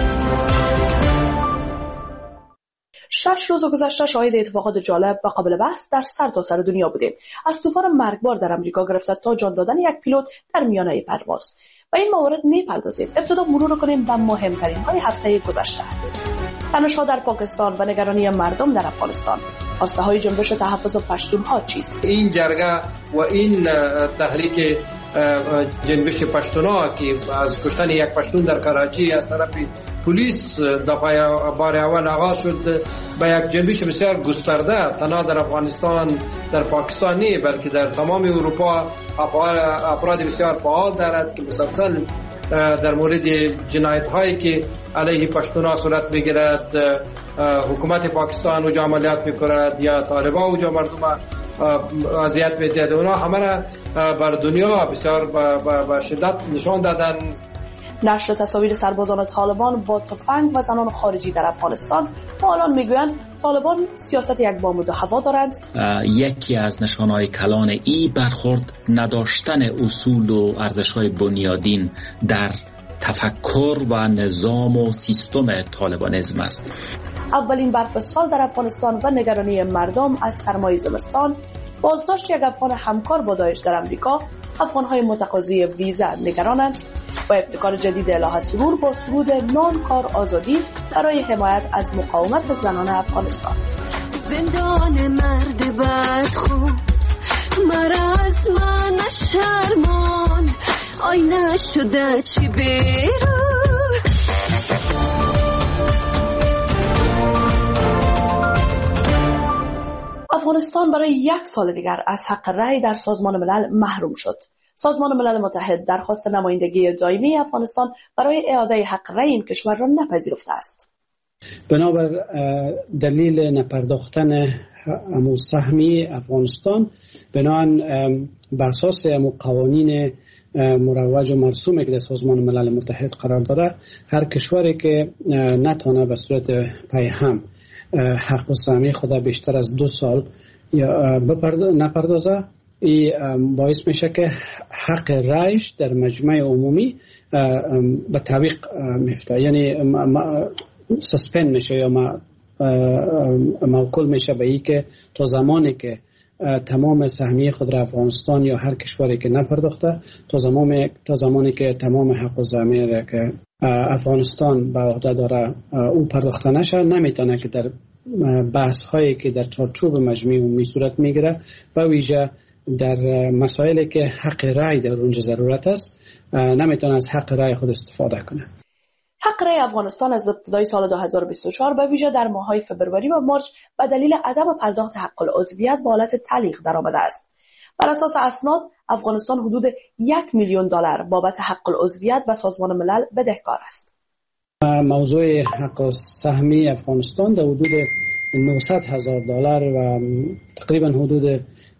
شش روز گذشته شاهد اتفاقات جالب و قابل بحث در سرتاسر سر دنیا بودیم. از طوفان مرگبار در امریکا گرفته تا جان دادن یک پیلوت در میانه پرواز. و این موارد میپردازیم. ابتدا مرور کنیم به مهمترین های هفته گذشته. تنش‌ها در پاکستان و نگرانی مردم در افغانستان. خواسته های جنبش تحفظ پشتونها چیست؟ این جرگه و این تحریک جنبش پشتونها که از کشتن یک پشتون در کراچی از طرف پلیس دفعه بار اول آغاز شد، به یک جنبش بسیار گسترده تنها در افغانستان، در پاکستان نه بلکه در تمام اروپا افراد بسیار فعال دارد که مسلسل در مورد جنایت هایی که علیه پشتونها صورت میگیرد حکومت پاکستان اوجا عملیات میکند یا طالبان اوجا مردم اذیت میدهد، اونا همه را بر دنیا بسیار با شدت نشان دادن. نشر تصاویر سربازان طالبان با تفنگ و زنان خارجی در افغانستان. فعالان میگویند طالبان سیاست یک بام دو هوا دارند. یکی از نشانهای کلان ای برخورد نداشتن اصول و ارزش‌های بنیادین در تفکر و نظام و سیستم طالبانیسم است. اولین برف سال در افغانستان و نگرانی مردم از سرمای زمستان. بازداشت یک افغان همکار با داعش در امریکا. افغان‌های متقاضی ویزا نگرانند. و ابتکار جدید الهه سرور با سرود نان کار آزادی برای حمایت از مقاومت زنان افغانستان. زندان مرد بدخو مرز من شرمان آینه شده چی بیرو. افغانستان برای یک سال دیگر از حق رأی در سازمان ملل محروم شد. سازمان ملل متحد درخواست نمایندگی دائمی افغانستان برای اعاده حق رأی این کشور را نپذیرفته است. بنابر دلیل نپرداختن امو سهمی افغانستان بنابراین بر اساس قوانین مروج و مرسومی که در سازمان ملل متحد قرار داره، هر کشوری که نتونه به صورت پیهم حق سهمی خود بیشتر از دو سال یا نپردازه، این باعث میشه که حق رایش در مجمع عمومی به تعویق میفته، یعنی سسپند میشه یا موکول میشه به این که تا زمانی که تمام سهمیه خود را افغانستان یا هر کشوری که نپرداخته تا زمانی تا زمانی که تمام حق الضمیر که افغانستان به عهده داره او پرداخته نشه، نمیتونه که در بحث هایی که در چارچوب مجمع عمومی صورت میگیره و ویژه در مسائلی که حق رای در اونجا ضرورت است نمیتونه از حق رای خود استفاده کنه. حق رای افغانستان از ابتدای سال دو هزار و بیست و چهار به ویژه در ماه‌های فوریه و مارس به دلیل عدم پرداخت حق العضویت به حالت تعلیق درآمده است. بر اساس اسناد افغانستان حدود یک میلیون دلار بابت حق العضویت و سازمان ملل بدهکار است. موضوع حق سهمی افغانستان در حدود نهصد هزار دلار و تقریبا حدود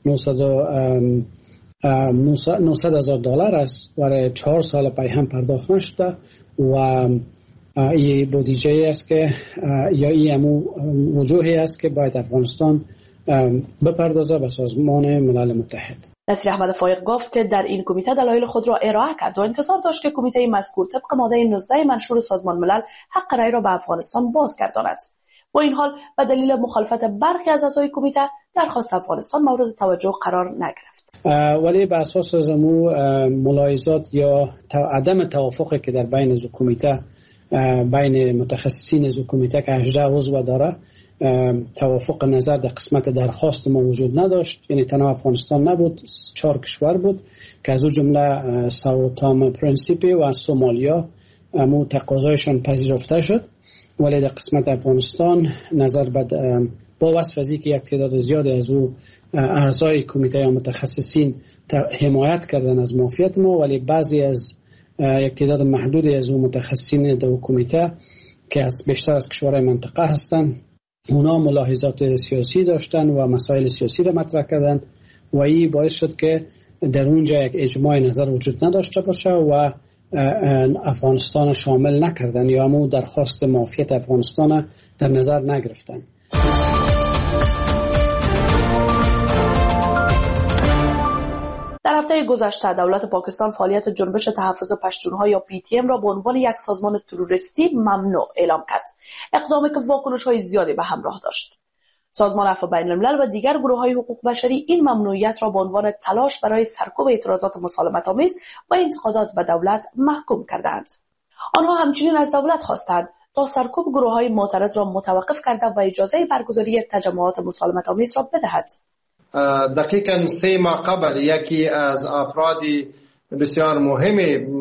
نهصد هزار دلار است و چهار سال پای هم پرداخت نشده و این بودجه است که یا این امو وجوهی است که باید افغانستان بپردازه به سازمان ملل متحد. نصیر احمد فایق گفت که در این کمیته دلایل خود را ارائه کرد و انتظار داشت که کمیته مذکور طبق ماده نوزده منشور سازمان ملل حق رای را به افغانستان بازگرداند. با این حال به دلیل مخالفت برخی از اعضای کمیته درخواست افغانستان مورد توجه قرار نگرفت. ولی به اساس زمو ملاحظات یا عدم توافقی که در بین از کمیته بین متخصصین از کمیته که هجده عضو داره توافق نظر در قسمت درخواست ما وجود نداشت، یعنی تنها افغانستان نبود، چهار کشور بود که از اون جمله ساو تام پرنسیپی و سومالیا مو تقاضایشان پذیرفته شد، ولی در قسمت افغانستان نظر بد با وصف از که یک تعداد زیادی از او اعضای کمیته یا متخصصین حمایت کردن از موافقت ما، ولی بعضی از یک تعداد محدودی از او متخصصین در کمیته که از بیشتر از کشورهای منطقه هستند اونا ملاحظات سیاسی داشتن و مسائل سیاسی را مطرح کردن و این باعث شد که در اونجا یک اجماع نظر وجود نداشته باشه و افغانستان شامل نکردن یا همون درخواست معافیت افغانستان در نظر نگرفتن. در هفته گذشته دولت پاکستان فعالیت جنبش تحفظ پشتونها یا پی تی ام را به عنوان یک سازمان تروریستی ممنوع اعلام کرد، اقدامی که واکنش‌های زیادی به همراه داشت. سازمان عفو بین الملل و دیگر گروه‌های حقوق بشری این ممنوعیت را به عنوان تلاش برای سرکوب اعتراضات مسالمت‌آمیز و انتقادات به دولت محکوم کردند. آنها همچنین از دولت خواستند تا سرکوب گروه‌های معترض را متوقف کرده و اجازه برگزاری تجمعات مسالمت‌آمیز را بدهد. دقیقاً سه ماه قبل یکی از افراد بسیار مهم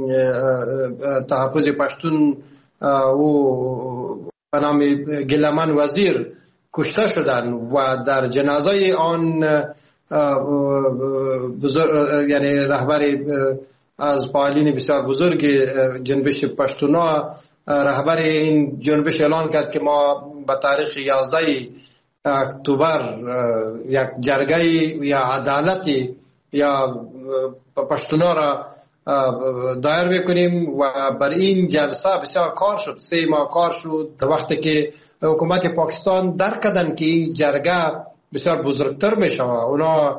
تحفظ پشتون و به نام گلمن وزیر کشته شدند و در جنازه آن بزرگ یعنی رهبر از فعالین بسیار بزرگ جنبش پشتونا رهبر این جنبش اعلان کرد که ما به تاریخ یازده اکتبر یک جرگه یا عدالتی یا پشتونا را دایر بکنیم و بر این جلسه بسیار کار شد، سه ماه کار شد. وقتی که حکومت پاکستان درک کردن که این جرگه بسیار بزرگتر میشه اونا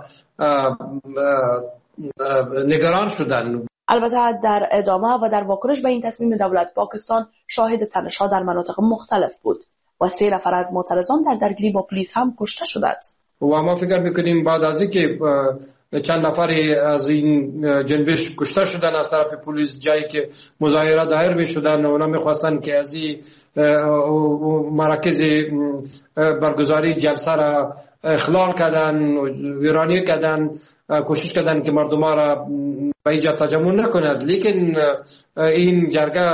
نگران شدن. البته در ادامه و در واکنش به این تصمیم دولت پاکستان شاهد تنش‌ها در مناطق مختلف بود و سه نفر از معترضان در درگیری با پلیس هم کشته شدند. و ما فکر میکنیم بعد از اینکه چند نفر از این جنبش کشته شدن از طرف پلیس جایی که مظاهره دایر میشدن اونا میخواستن که از این مراکز برگزاری جلسه را اخلال کردن ویرانی کردن، کوشش کردن که مردم را به اینجا تجمع نکند، لیکن این جرگه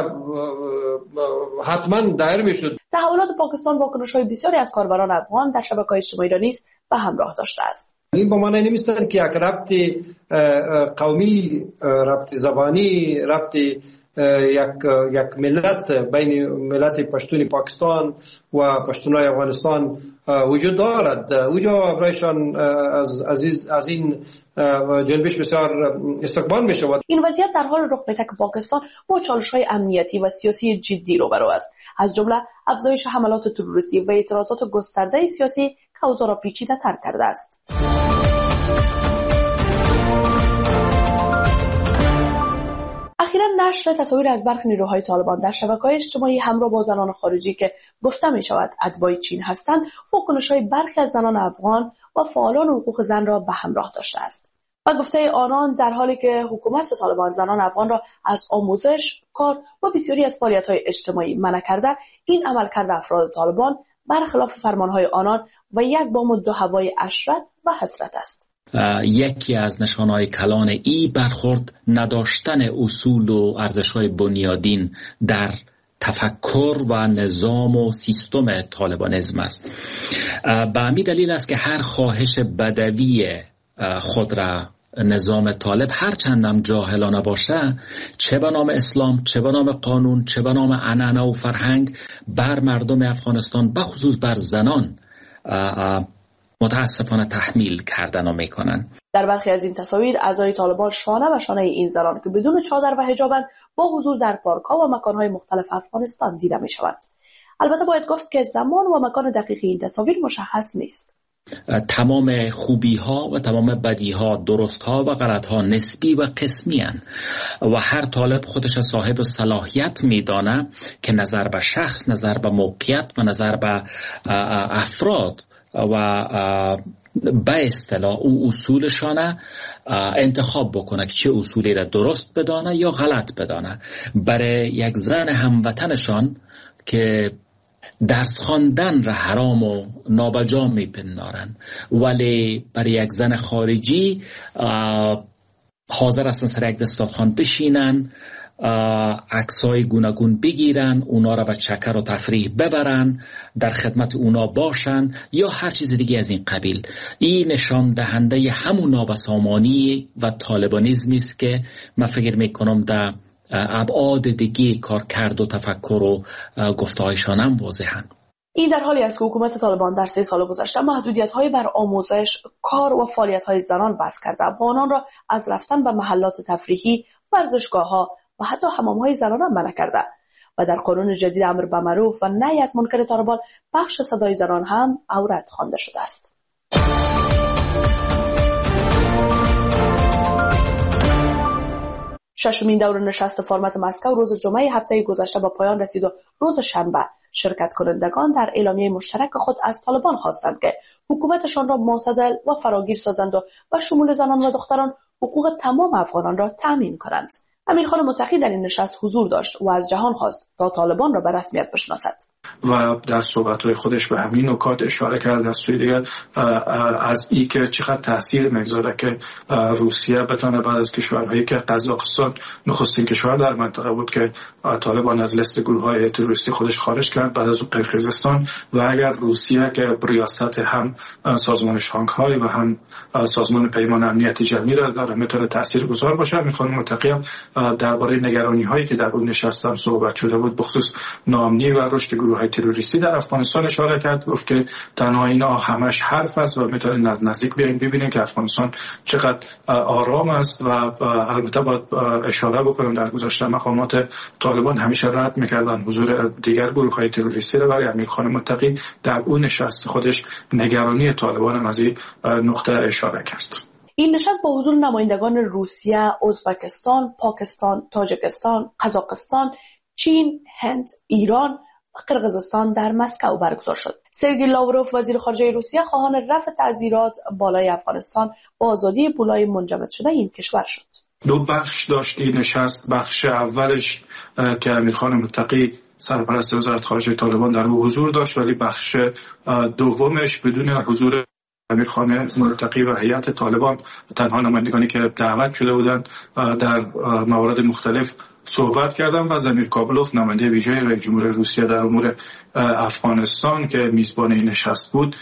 حتما دایر میشد. تحولات پاکستان واکنش‌های بسیاری از کاربران افغان در شبکه‌های اجتماعی را نیز به همراه داشته است. این به معنی نمی‌است که یک ربط قومی، ربط زبانی، ربط یک یک ملت بین ملت پشتون پاکستان و پشتونای افغانستان وجود دارد. اوجا برایشان از عزیز از این جنبش بسیار استقبال می شود. این وضعیت در حال رخ می‌دهد که پاکستان با چالش‌های امنیتی و سیاسی جدی روبرو است، از جمله افزایش حملات تروریستی و اعتراضات گسترده سیاسی که اوضاع را پیچیده‌تر کرده است. اخیراً نشر تصاویر از برخی نیروهای طالبان در شبکه‌های اجتماعی همراه با زنان خارجی که گفته می شود اتباع چین هستند، واکنش‌های برخی از زنان افغان و فعالان حقوق زن را به همراه داشته است. و گفته آنان در حالی که حکومت طالبان زنان افغان را از آموزش، کار و بسیاری از فعالیت‌های اجتماعی منع کرده، این عملکرد افراد طالبان برخلاف فرمان‌های آنان و یک بام و دو هوای عشرت و حسرت است. یکی از نشانهای کلان ای برخورد نداشتن اصول و ارزش‌های بنیادین در تفکر و نظام و سیستم طالبانیسم است. به همین دلیل است که هر خواهش بدوی خود را نظام طالب هر چندم جاهلانه باشه، چه به نام اسلام، چه به نام قانون، چه به نام عنعنه و فرهنگ، بر مردم افغانستان به خصوص بر زنان متاسفانه تحمیل کردن و میکنن. در برخی از این تصاویر اعضای طالبان شانه و شانه این زنان که بدون چادر و حجابند با حضور در پارک‌ها و مکان‌های مختلف افغانستان دیده می‌شوند. البته باید گفت که زمان و مکان دقیق این تصاویر مشخص نیست. تمام خوبی ها و تمام بدی ها، درست ها و غلط ها نسبی و قسمی هستند و هر طالب خودش صاحب صلاحیت میدانه که نظر به شخص، نظر به موقعیت و نظر به افراد و به اصطلاح او اصولشانه انتخاب بکنه که چه اصولی را درست بدانه یا غلط بدانه. برای یک زن هموطنشان که درس خواندن را حرام و نابجا میپندارن، ولی برای یک زن خارجی حاضر هستن سر یک دسترخوان بشینن، عکسای گوناگون بگیرن، اونا را به چکر و تفریح ببرن، در خدمت اونا باشن یا هر چیز دیگه از این قبیل. این نشان دهنده همون نابسامانی و طالبانیزمی است که من فکر میکنم در ابعاد دیگه کار کرد و تفکر و گفتهایشان هم واضحن. این در حالی است که حکومت طالبان در سه سال گذشته محدودیت‌های بر آموزش، کار و فعالیت‌های زنان وضع کرده و آنان را از رفتن به محلات تفریحی، ورزشگاه‌ها و حتی حمام‌های زنان هم منع کرده و در قانون جدید امر به معروف و نهی از منکر طالبان بخش صدای زنان هم عورت خوانده شده است. ششمین دور نشست فرمت مسکو روز جمعه هفته گذشته به پایان رسید و روز شنبه شرکت کنندگان در اعلامیه مشترک خود از طالبان خواستند که حکومتشان را معتدل و فراگیر سازند و به شمول زنان و دختران حقوق تمام افغانان را تأمین کنند. امیرخان متقی در این نشست حضور داشت و از جهان خواست تا طالبان را به رسمیت بشناسد و در صحبت‌های خودش به همین نکات اشاره کرد. از سوی دیگر از این که چقدر تاثیر میگذاره که روسیه بتونه بعد از کشورهایی که قزاقستان نخستین کشور در منطقه بود که طالبان از لیست گروه‌های تروریستی خودش خارج کرد، بعد از اون قرقیزستان، و اگر روسیه که ریاست هم سازمان شانگهای و هم سازمان پیمان امنیت جمعی را داره میتونه تاثیرگذار باشه. امیرخان متقی درباره نگرانی‌هایی که در اون نشست هم صحبت شده بود بخصوص ناامنی و رشد گروه‌های تروریستی در افغانستان اشاره کرد. گفت که تنها اینا همش حرف است و میتونین از نزدیک بیاین ببینین که افغانستان چقدر آرام است. و البته باید اشاره بکنم در گذشته مقامات طالبان همیشه رد میکردن حضور دیگر گروه‌های تروریستی را، ولی امیرخان متقی در اون نشست خودش نگرانی طالبان از این نقطه اشاره کرد. این نشست با حضور نمایندگان روسیه، ازبکستان، پاکستان، تاجیکستان، قزاقستان، چین، هند، ایران و قرقیزستان در مسکو برگزار شد. سرگئی لاوروف وزیر خارجه روسیه خواهان رفع تعزیرات بالای افغانستان و آزادی پولای منجمد شده این کشور شد. دو بخش داشت این نشست. بخش اولش که امیرخان متقی سرپرست وزارت خارجه طالبان در او حضور داشت، ولی بخش دومش بدون حضور امیرخان متقی و هیئت طالبان، تنها نمایندگانی که دعوت شده بودند در موارد مختلف صحبت کردم و زمیر کابلوف نماینده ویژه رئیس جمهور روسیه در امور افغانستان که میزبان این نشست بود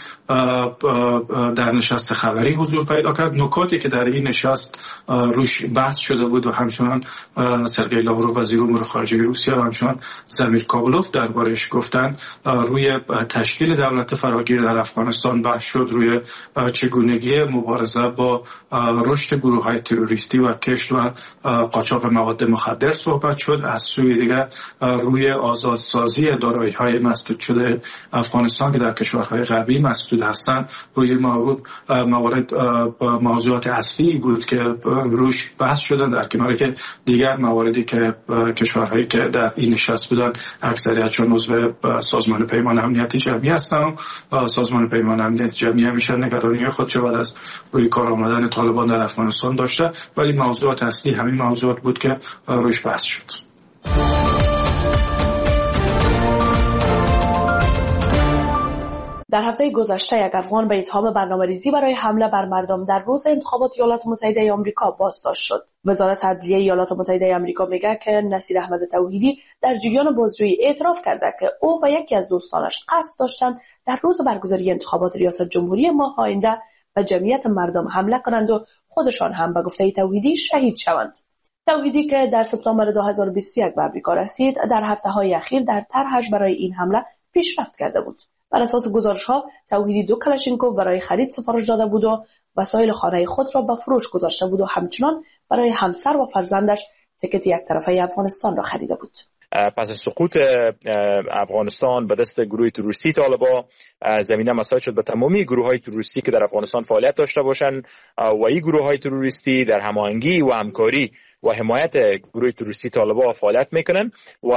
در نشست خبری حضور پیدا کرد. نکاتی که در این نشست روش بحث شده بود و همچنان سرگئی لاوروف وزیر امور خارجه روسیه و همچنان زمیر کابلوف دربارش گفتن، روی تشکیل دولت فراگیر در افغانستان بحث شد، روی چگونگی مبارزه با رشد گروه‌های تروریستی و کشت و قاچاق مواد مخدر صحبت صحبت شد، از سوی دیگر روی آزادسازی دارایی‌های مسدود شده افغانستان که در کشورهای غربی مسدود هستند روی موارد موارد موضوعات اصلی بود که روش بحث شدن، در کناری که دیگر مواردی که کشورهایی که در این نشست بودن اکثریتشون عضو سازمان پیمان امنیت جمعی هستن و سازمان پیمان امنیت جمعی همیشه نگرانی خودش بعد از روی کار آمدن طالبان در افغانستان داشته، ولی موضوعات اصلی همین موضوعات بود که روش بحث شد. در هفته گذشته یک افغان به اتهام برنامه‌ریزی برای حمله بر مردم در روز انتخابات ایالات متحده آمریکا بازداشت شد. وزارت عدلیه ایالات متحده آمریکا میگه که نصیر احمد توحیدی در جریان بازجویی اعتراف کرده که او و یکی از دوستانش قصد داشتند در روز برگزاری انتخابات ریاست جمهوری ماه آینده به جمعیت مردم حمله کنند و خودشان هم به گفته توحیدی شهید شوند. توحیدی که در سپتامبر دو هزار و بیست و یک به آمریکا رسید، در هفته‌های اخیر در طرحش برای این حمله پیشرفت کرده بود. بر اساس گزارش‌ها توحیدی دو کلاشینکوف برای خرید سفارش داده بود و وسایل خانه خود را به فروش گذاشته بود و همچنان برای همسر و فرزندش تکت یک طرفه افغانستان را خریده بود. پس از سقوط افغانستان به دست گروه تروریستی طالبان زمینه مساعد شد به تمامی گروه‌های تروریستی که در افغانستان فعالیت داشته باشند و این گروه‌های تروریستی در هماهنگی و همکاری و حمایت گروه تروریستی طالبان فعالیت میکنن و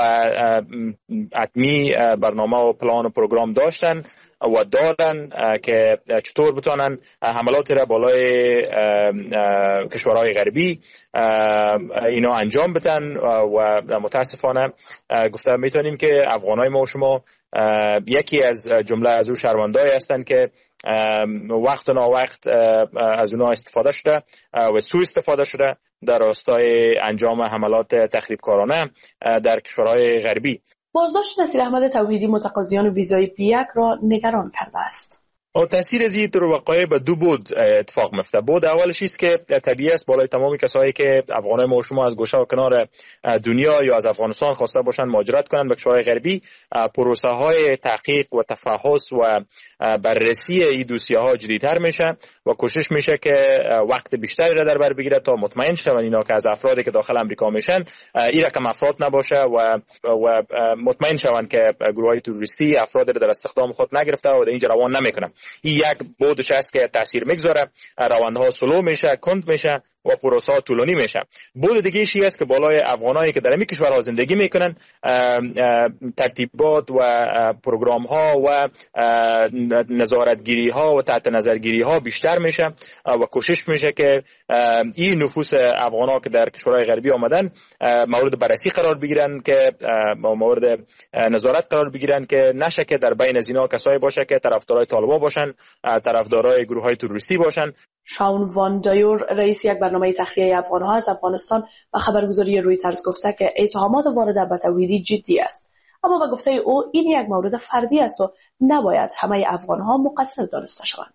حتمی برنامه و پلان و پروگرام داشتن و دارن که چطور بتونن حملات را بالای کشورهای غربی اینا انجام بدن و متاسفانه گفته میتونیم که افغانای ما و شما یکی از جمله از او شهروندایی هستند که وقت و ناوقت از اونها استفاده شده و سوء استفاده شده در راستای انجام حملات تخریبکارانه در کشورهای غربی. بازداشت نصیر احمد توحیدی متقاضیان ویزای پی یک را نگران کرده است. و تاثیر از این وقایع به دو بود اتفاق میفته. بود اولش است که طبیعی است بالای تمام کسایی که افغانای ما و شما از گوشه و کنار دنیا یا از افغانستان خواسته باشند مهاجرت کنند به کشورهای غربی، پروسه های تحقیق و تفحص و بررسی این دوسیه ها جدی‌تر میشه و کوشش میشه که وقت بیشتری را در بر بگیره تا مطمئن شون اینا که از افرادی که داخل امریکا میشن این رقم افراد نباشه و و مطمئن شون که گروهای تروریستی افراد را در استخدام خود نگرفته و در اینجا روان نمیکنن. این یک بودش است که تاثیر میگذاره، روندها سلو میشه، کند میشه و پروسه طولانی میشه. بود دیگه ایشی است که بالای افغانایی که در این کشورها زندگی میکنن ترتیبات و پروگرام ها و نظارتگیری ها و تحت نظرگیری ها بیشتر میشه و کوشش میشه که این نفوس افغانا که در کشورهای غربی آمدن مورد بررسی قرار بگیرن، که مورد نظارت قرار بگیرن که نشه که در بین از اینا کسایی باشه که طرفدارای طالبان باشن، طرفدارای گروه های تروریستی باشن. شاون وان دایور رئیس یک برنامه تخلیه افغان‌ها از افغانستان و خبرگزاری رویترز گفته که اتهامات وارد به توحیدی جدی است، اما به گفته او این یک مورد فردی است و نباید همه افغان‌ها مقصر دانسته شوند.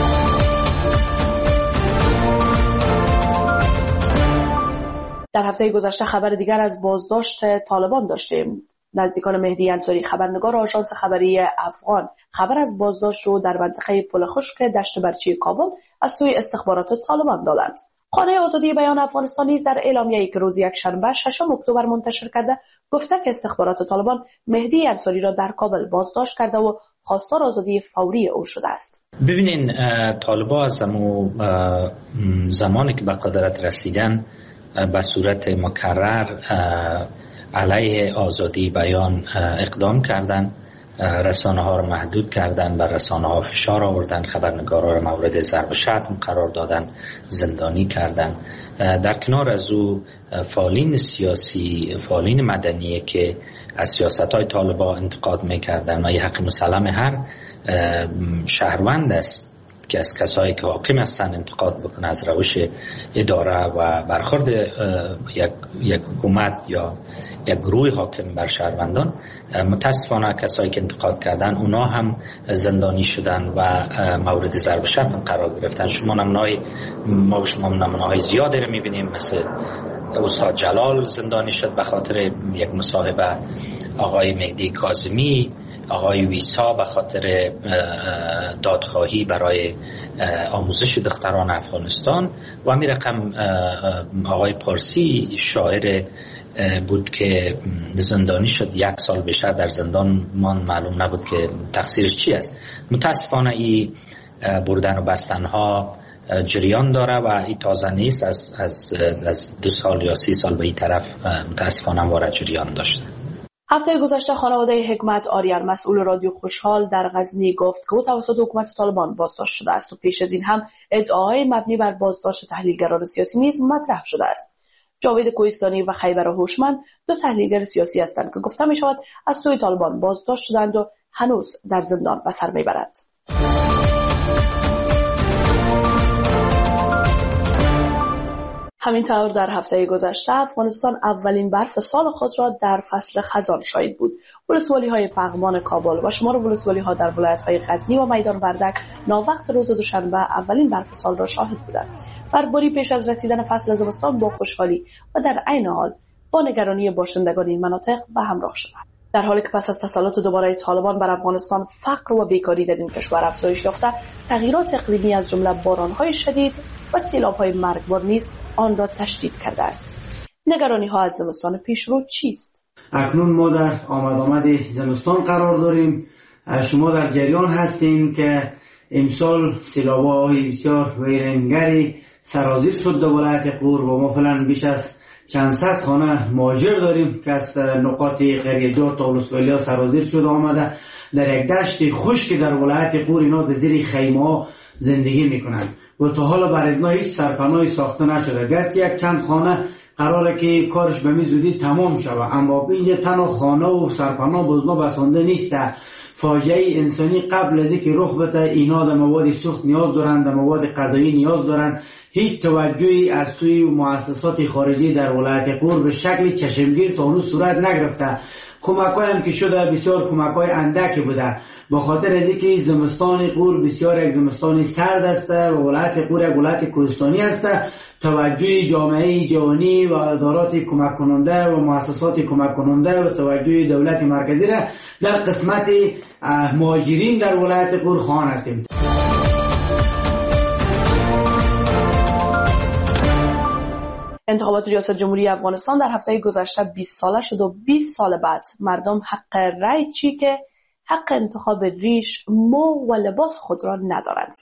در هفته گذشته خبر دیگر از بازداشت طالبان داشتیم. نزدیکان مهدی انصاری خبرنگار آژانس خبری افغان خبر از بازداشت رو در منطقه پل خشک دشت برچی کابل از سوی استخبارات طالبان دادند. خانه آزادی بیان افغانستان نیز در اعلامیه‌ای که روز یکشنبه ششم اکتبر منتشر کرده گفته که استخبارات طالبان مهدی انصاری را در کابل بازداشت کرده و خواستار آزادی فوری او شده است. ببینین طالبان از زمانی که به قدرت رسیدن به صورت مکرر علیه آزادی بیان اقدام کردند، رسانه ها را محدود کردند، بر رسانه ها فشار آوردن، خبرنگارا را مورد ضرب و شتم قرار دادن، زندانی کردند. در کنار از او فعالین سیاسی، فعالین مدنی که از سیاست های طالبان انتقاد میکردن و یه حق مسلم هر شهروند است که از کسایی که حاکم هستند انتقاد بکنه از روش اداره و برخورد یک یک حکومت یا یک گروه حاکم بر شهروندان. متاسفانه کسایی که انتقاد کردن اونا هم زندانی شدن و مورد ضرب و شتم قرار گرفتن. شما نمونه‌های ما شما نمونه‌های زیادی رو می‌بینیم، مثل استاد جلال زندانی شد به خاطر یک مصاحبه، آقای مهدی کاظمی، آقای ویسا به خاطر دادخواهی برای آموزش دختران افغانستان و همین رقم آقای پارسی شاعر بود که زندانی شد، یک سال بیشتر در زندان مان، معلوم نبود که تقصیرش چی است. متاسفانه این بردن و بستن ها جریان داره و این تازه نیست، از, از, از دو سال یا سی سال به این طرف متاسفانه وارد جریان داشته. هفته گذشته خانواده حکمت آریان مسئول رادیو خوشحال در غزنی گفت که او توسط حکومت طالبان بازداشت شده است و پیش از این هم ادعاهای مبنی بر بازداشت تحلیلگران سیاسی نیز مطرح شده است. جاوید کوهستانی و خیبر هوشمند دو تحلیلگر سیاسی هستند که گفته می شود از سوی طالبان بازداشت شدند و هنوز در زندان به سر میبرند. همینطور در هفته گذشته افغانستان اولین برف سال خود را در فصل خزان شاهد بود. ولسوالی‌های پغمان کابل و شمار ولسوالی‌ها در ولایت‌های غزنی و میدان وردک ناوقت روز دوشنبه اولین برف سال را شاهد بودند. برفباری پیش از رسیدن فصل زمستان با خوشحالی و در عین حال با نگرانی باشندگان این مناطق به همراه شد. در حالی که پس از تسلط دوباره طالبان بر افغانستان فقر و بیکاری در این کشور افزایش یافته، تغییرات اقلیمی از جمله باران‌های شدید و سیلاب‌های مرگبار نیز آن را تشدید کرده است. نگرانی‌ها از زمستان پیشرو چیست؟ اکنون ما در آمد آمد زمستان قرار داریم. شما در جریان هستین که امسال سیلاب‌های بسیار ویرانگری سرازیر شد در ولایت غور و ما فعلا بیش از چند صد خانه مهاجر داریم که از نقاط قریه جار تا ولسوالیا سرازیر شده آمده. در یک دشت خشک در ولایت غور اینا در زیر خیمه ها زندگی میکنند و تا حالا بر ازنا هیچ سرپناهی ساخته نشده، گرچه یک چند خانه قراره که کارش به می زودی تمام شود، اما اینجا تنها خانه و سرپناه بزنا بسانده نیسته. فاجعه انسانی قبل از اینکه رخ بده، اینا در مواد سوخت نیاز دارند، در مواد غذایی نیاز دارند. هیچ توجهی از سوی مؤسسات خارجی در ولایت غور به شکل چشمگیر تا هنوز صورت نگرفته. کمک‌های هم که شده بسیار کمک‌های اندکی بوده، به خاطر از اینکه زمستان غور بسیار یک زمستان سرد است و ولایت غور یک ولایت کوهستانی است. توجه جامعه جهانی و ادارات کمک کننده و مؤسسات کمک کننده و توجه دولت مرکزی را در قسمت مهاجرین در ولایت غور خواهان هستیم. انتخابات ریاست جمهوری افغانستان در هفته گذشته بیست ساله شد و بیست سال بعد مردم حق رأی چی که حق انتخاب ریش، مو و لباس خود را ندارند.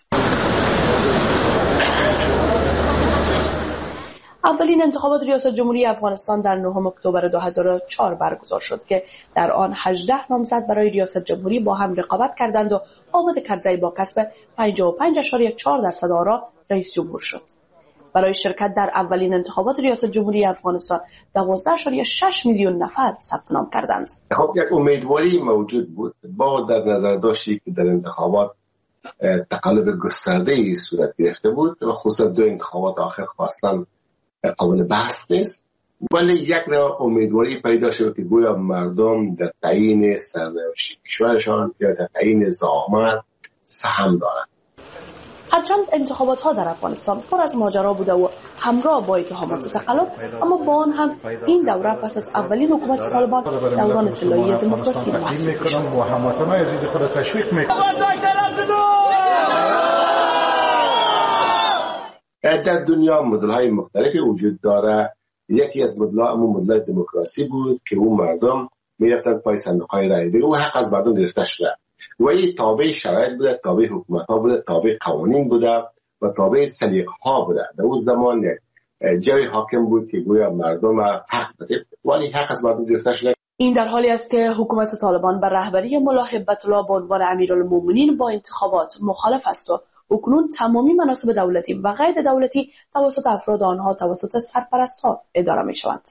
اولین انتخابات ریاست جمهوری افغانستان در نهم اکتبر دو هزار و چهار برگزار شد که در آن هجده نامزد برای ریاست جمهوری با هم رقابت کردند و حامد کرزی با کسب پنجاه و پنج اشاریه چهار درصد آرا رئیس جمهور شد. برای شرکت در اولین انتخابات ریاست جمهوری افغانستان دوازده اشاریه شش میلیون نفر ثبت نام کردند. خب یک امیدواری موجود بود با در نظر داشتی که در انتخابات تقلب گسترده‌ای صورت گرفته بود و خصوصا دو انتخابات آخر اصلا قابل بحث نیست، ولی یک نوع امیدواری پیدا شد که گویا مردم در تعیین سرنوشت کشورشان یا در تعیین زعامت سهم دارند. هرچند انتخابات ها در افغانستان پر از ماجرا بوده و همراه با اتهامات تقلب، اما با آن هم این دوره پس از اولین حکومت طالبان دوران طلایی دموکراسی محسوب شد. در دنیا مدل‌های مختلفی وجود داره. یکی از مدل‌ها همون مدل دموکراسی بود که اون مردم میرفتن پای صندوق‌های رای دیگه و حق از مردم گرفته شده و این تابع شرایط بوده، تابع حکومت‌ها بوده، تابع قوانین بوده و تابع سلیقه‌ها بوده. در اون زمان جای حاکم بود که گویا مردم حق بده، ولی حق از مردم گرفته شده. این در حالی است که حکومت طالبان بر رهبری ملا هیبت الله به عنوان امیرالمومنین با انتخابات مخالف است و اکنون تمامی مناصب دولتی و غیر دولتی توسط افراد آنها توسط سرپرست‌ها اداره می‌شوند.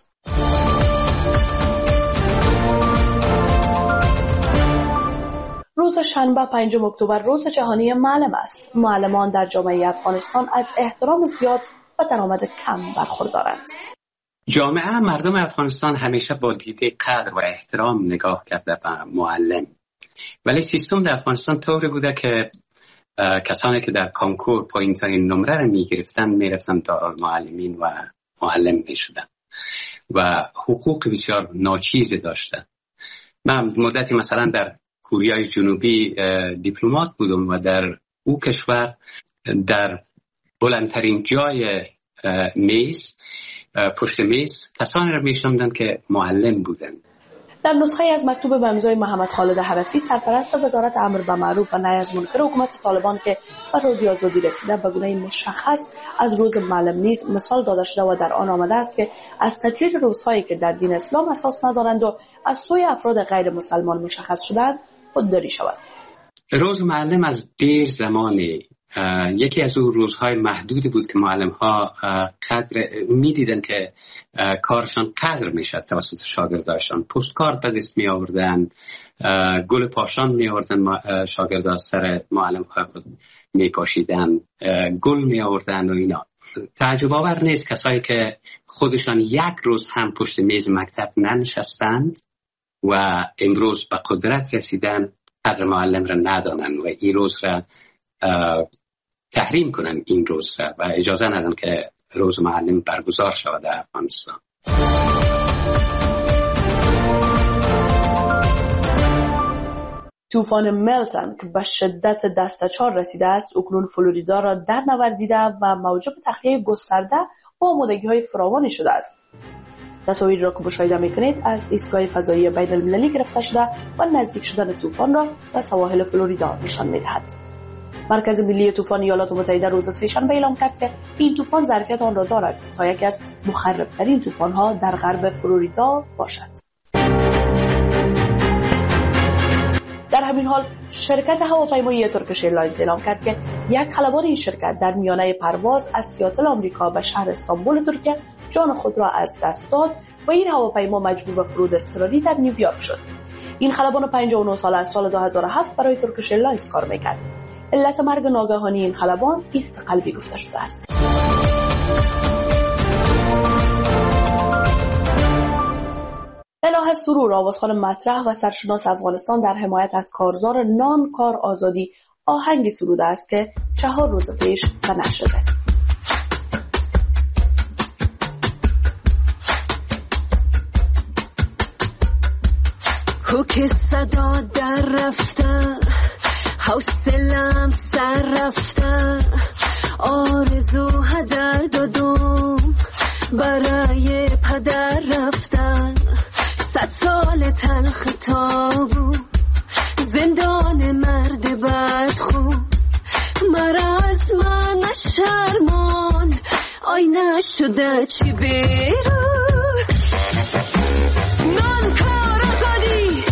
روز شنبه پنجم اکتبر روز جهانی معلم است. معلمان در جامعه افغانستان از احترام زیاد و درآمد کم برخوردارند. جامعه مردم افغانستان همیشه با دیده قدر و احترام نگاه کرده به معلم، ولی سیستم در افغانستان طوری بوده که کسانی که در کانکور پایین ترین نمره را می گرفتن می رفتن دارالمعلمین و معلم می شدن و حقوق بسیار ناچیزی داشتن. من مدتی مثلا در کره جنوبی دیپلمات بودم و در او کشور در بلندترین جای میز پشت میز کسانی را میشناختند که معلم بودند. در نسخه از مکتوب به امضای محمد خالد حنفی سرپرست وزارت امر به معروف و نهی از منکر حکومت طالبان که به رادیو آزادی رسیده به گونه مشخص از روز معلم نیز مثال داده شده و در آن آمده است که از تجدید روزهایی که در دین اسلام اساس ندارند و از سوی افراد غیر مسلمان مشخص شدند خودداری شود. روز معلم از دیر زمانی یکی از اون روزهای محدودی بود که معلم ها قدر میدیدن که کارشان قدر میشد توسط شاگرداشان. پستکارت به دست می آوردن، گل پاشان می آوردن، شاگردان سر معلم ها خود می پاشیدن، گل می آوردن و اینا. تعجب آور نیست کسایی که خودشان یک روز هم پشت میز مکتب ننشستند و امروز به قدرت رسیدن قدر معلم را ندانند و این روز را تحریم کنن، این روز را، و اجازه ندن که روز معلم برگزار شود در افغانستان. طوفان ملتن که به شدت دست چهار رسیده است اکنون فلوریدا را در نوردیده و موجب تخلیه گسترده و آمادگی‌های فراوانی شده است. تصاویری را که مشاهده می‌کنید از ایستگاه فضایی بین المللی گرفته شده و نزدیک شدن طوفان را به سواحل فلوریدا نشان می‌دهد. مرکز ملی طوفان ایالات متحده روز سه‌شنبه اعلام کرد که این طوفان ظرفیت آن را دارد تا یکی از مخرب‌ترین طوفان‌ها در غرب فلوریدا باشد. در همین حال شرکت هواپیمایی ترکیش ایرلاینز اعلام کرد که یک خلبان این شرکت در میانه پرواز از سیاتل آمریکا به شهر استانبول ترکیه جان خود را از دست داد و این هواپیما مجبور به فرود اضطراری در نیویورک شد. این خلبان پنجاه و نه ساله از سال دو هزار و هفت برای ترکیش ایرلاینز کار می‌کرد. علت مرگ ناگهانی این خلبان ایست قلبی گفته شده است. الهه سرور آوازخوان مطرح و سرشناس افغانستان در حمایت از کارزار نان کار آزادی آهنگی سروده است که چهار روز پیش به نشر رسید. کوک صدا در رفته، حوصلم سر رفته، آرزو هدر دادم برای پدر رفتن، صد سال تلخ تابو زندان مرد بدخو، مرا از من شرمان آینه شده چی بیرو، نان کار آزادی.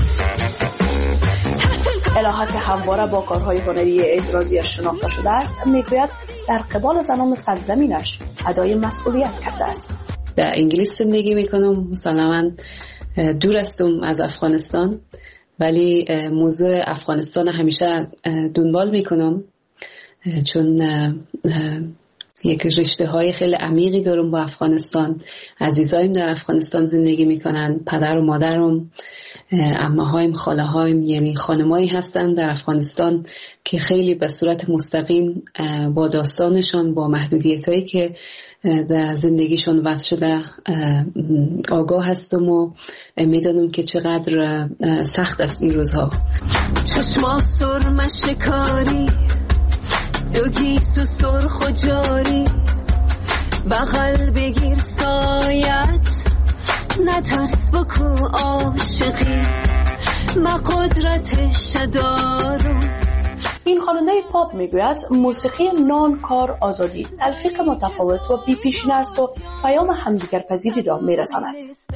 الهه که همواره با کارهای هنری اعتراضی شناخته شده است میگوید در قبال زنان سرزمینش ادای مسئولیت کرده است. در انگلیس زندگی میکنم، مسلماً دور هستم از افغانستان، ولی موضوع افغانستان همیشه دنبال میکنم چون یک رشته های خیلی عمیقی دارم با افغانستان. عزیزایم در افغانستان زندگی میکنن، پدر و مادرم، عمه‌هایم، خاله‌هایم، یعنی خانمایی هستن در افغانستان که خیلی به صورت مستقیم با داستانشان، با محدودیتایی که در زندگیشون وضع شده آگاه هستم و میدانم که چقدر سخت است این روزها. چشما سرم شکاری، دو گیسو سرخ و جاری، بغل بگیر سایت، نترس بکو عاشقی، ما قدرتش دارم. این خواننده پاپ میگوید موسیقی نان کار آزادی تلفیق متفاوت و بی پیشینه است و پیام همدیگر پذیری را میرساند.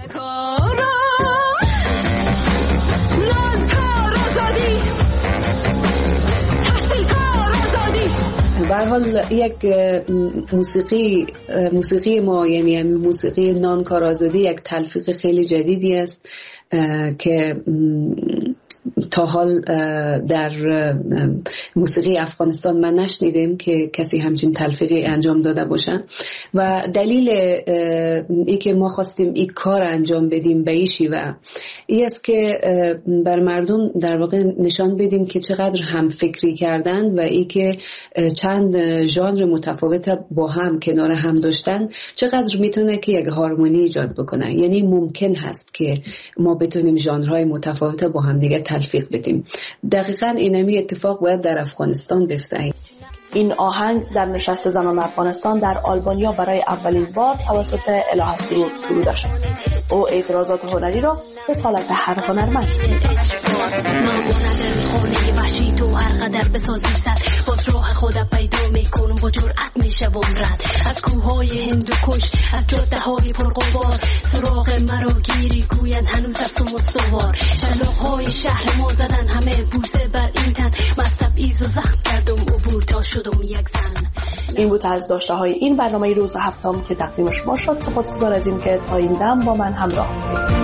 به هر حال یک موسیقی موسیقی ما، یعنی موسیقی نان کار آزادی، یک تلفیق خیلی جدیدی است که تا حال در موسیقی افغانستان من نشنیدم که کسی همچین تلفیقی انجام داده باشن و دلیل ای که ما خواستیم این کار انجام بدیم به این شیوه ای است که بر مردم در واقع نشان بدیم که چقدر هم فکری کردن و ای که چند ژانر متفاوت با هم کنار هم داشتن چقدر میتونه که یک هارمونی ایجاد بکنه. یعنی ممکن هست که ما بتونیم ژانرهای متفاوت با هم دیگه تلفیق بدیم. دقیقاً اینمی اتفاق باید در افغانستان بیفته. این آهنگ در نشست زنان افغانستان در آلبانیا برای اولین بار توسط الهه سرود سروده شد. او اعتراضات هنری را به سالت هر هنرمند وحشی تو هر قدر بسازی صد باز راه خود پیدا میکنم با جرأت میشوم رد از کوههای هندوکش از جاده های پرغبار سراغ مرا گیری گویند هنوز از تو مستوار شلاق های شهر ما زدن همه بوسه بر این تن مذهب ایز و زخم کردم عبور تا شدم یک زن. این بود از داشته های این برنامه روز هفتم که تقدیم شما شد. سپاسگزار از این که تا این دم با من همراه بودید.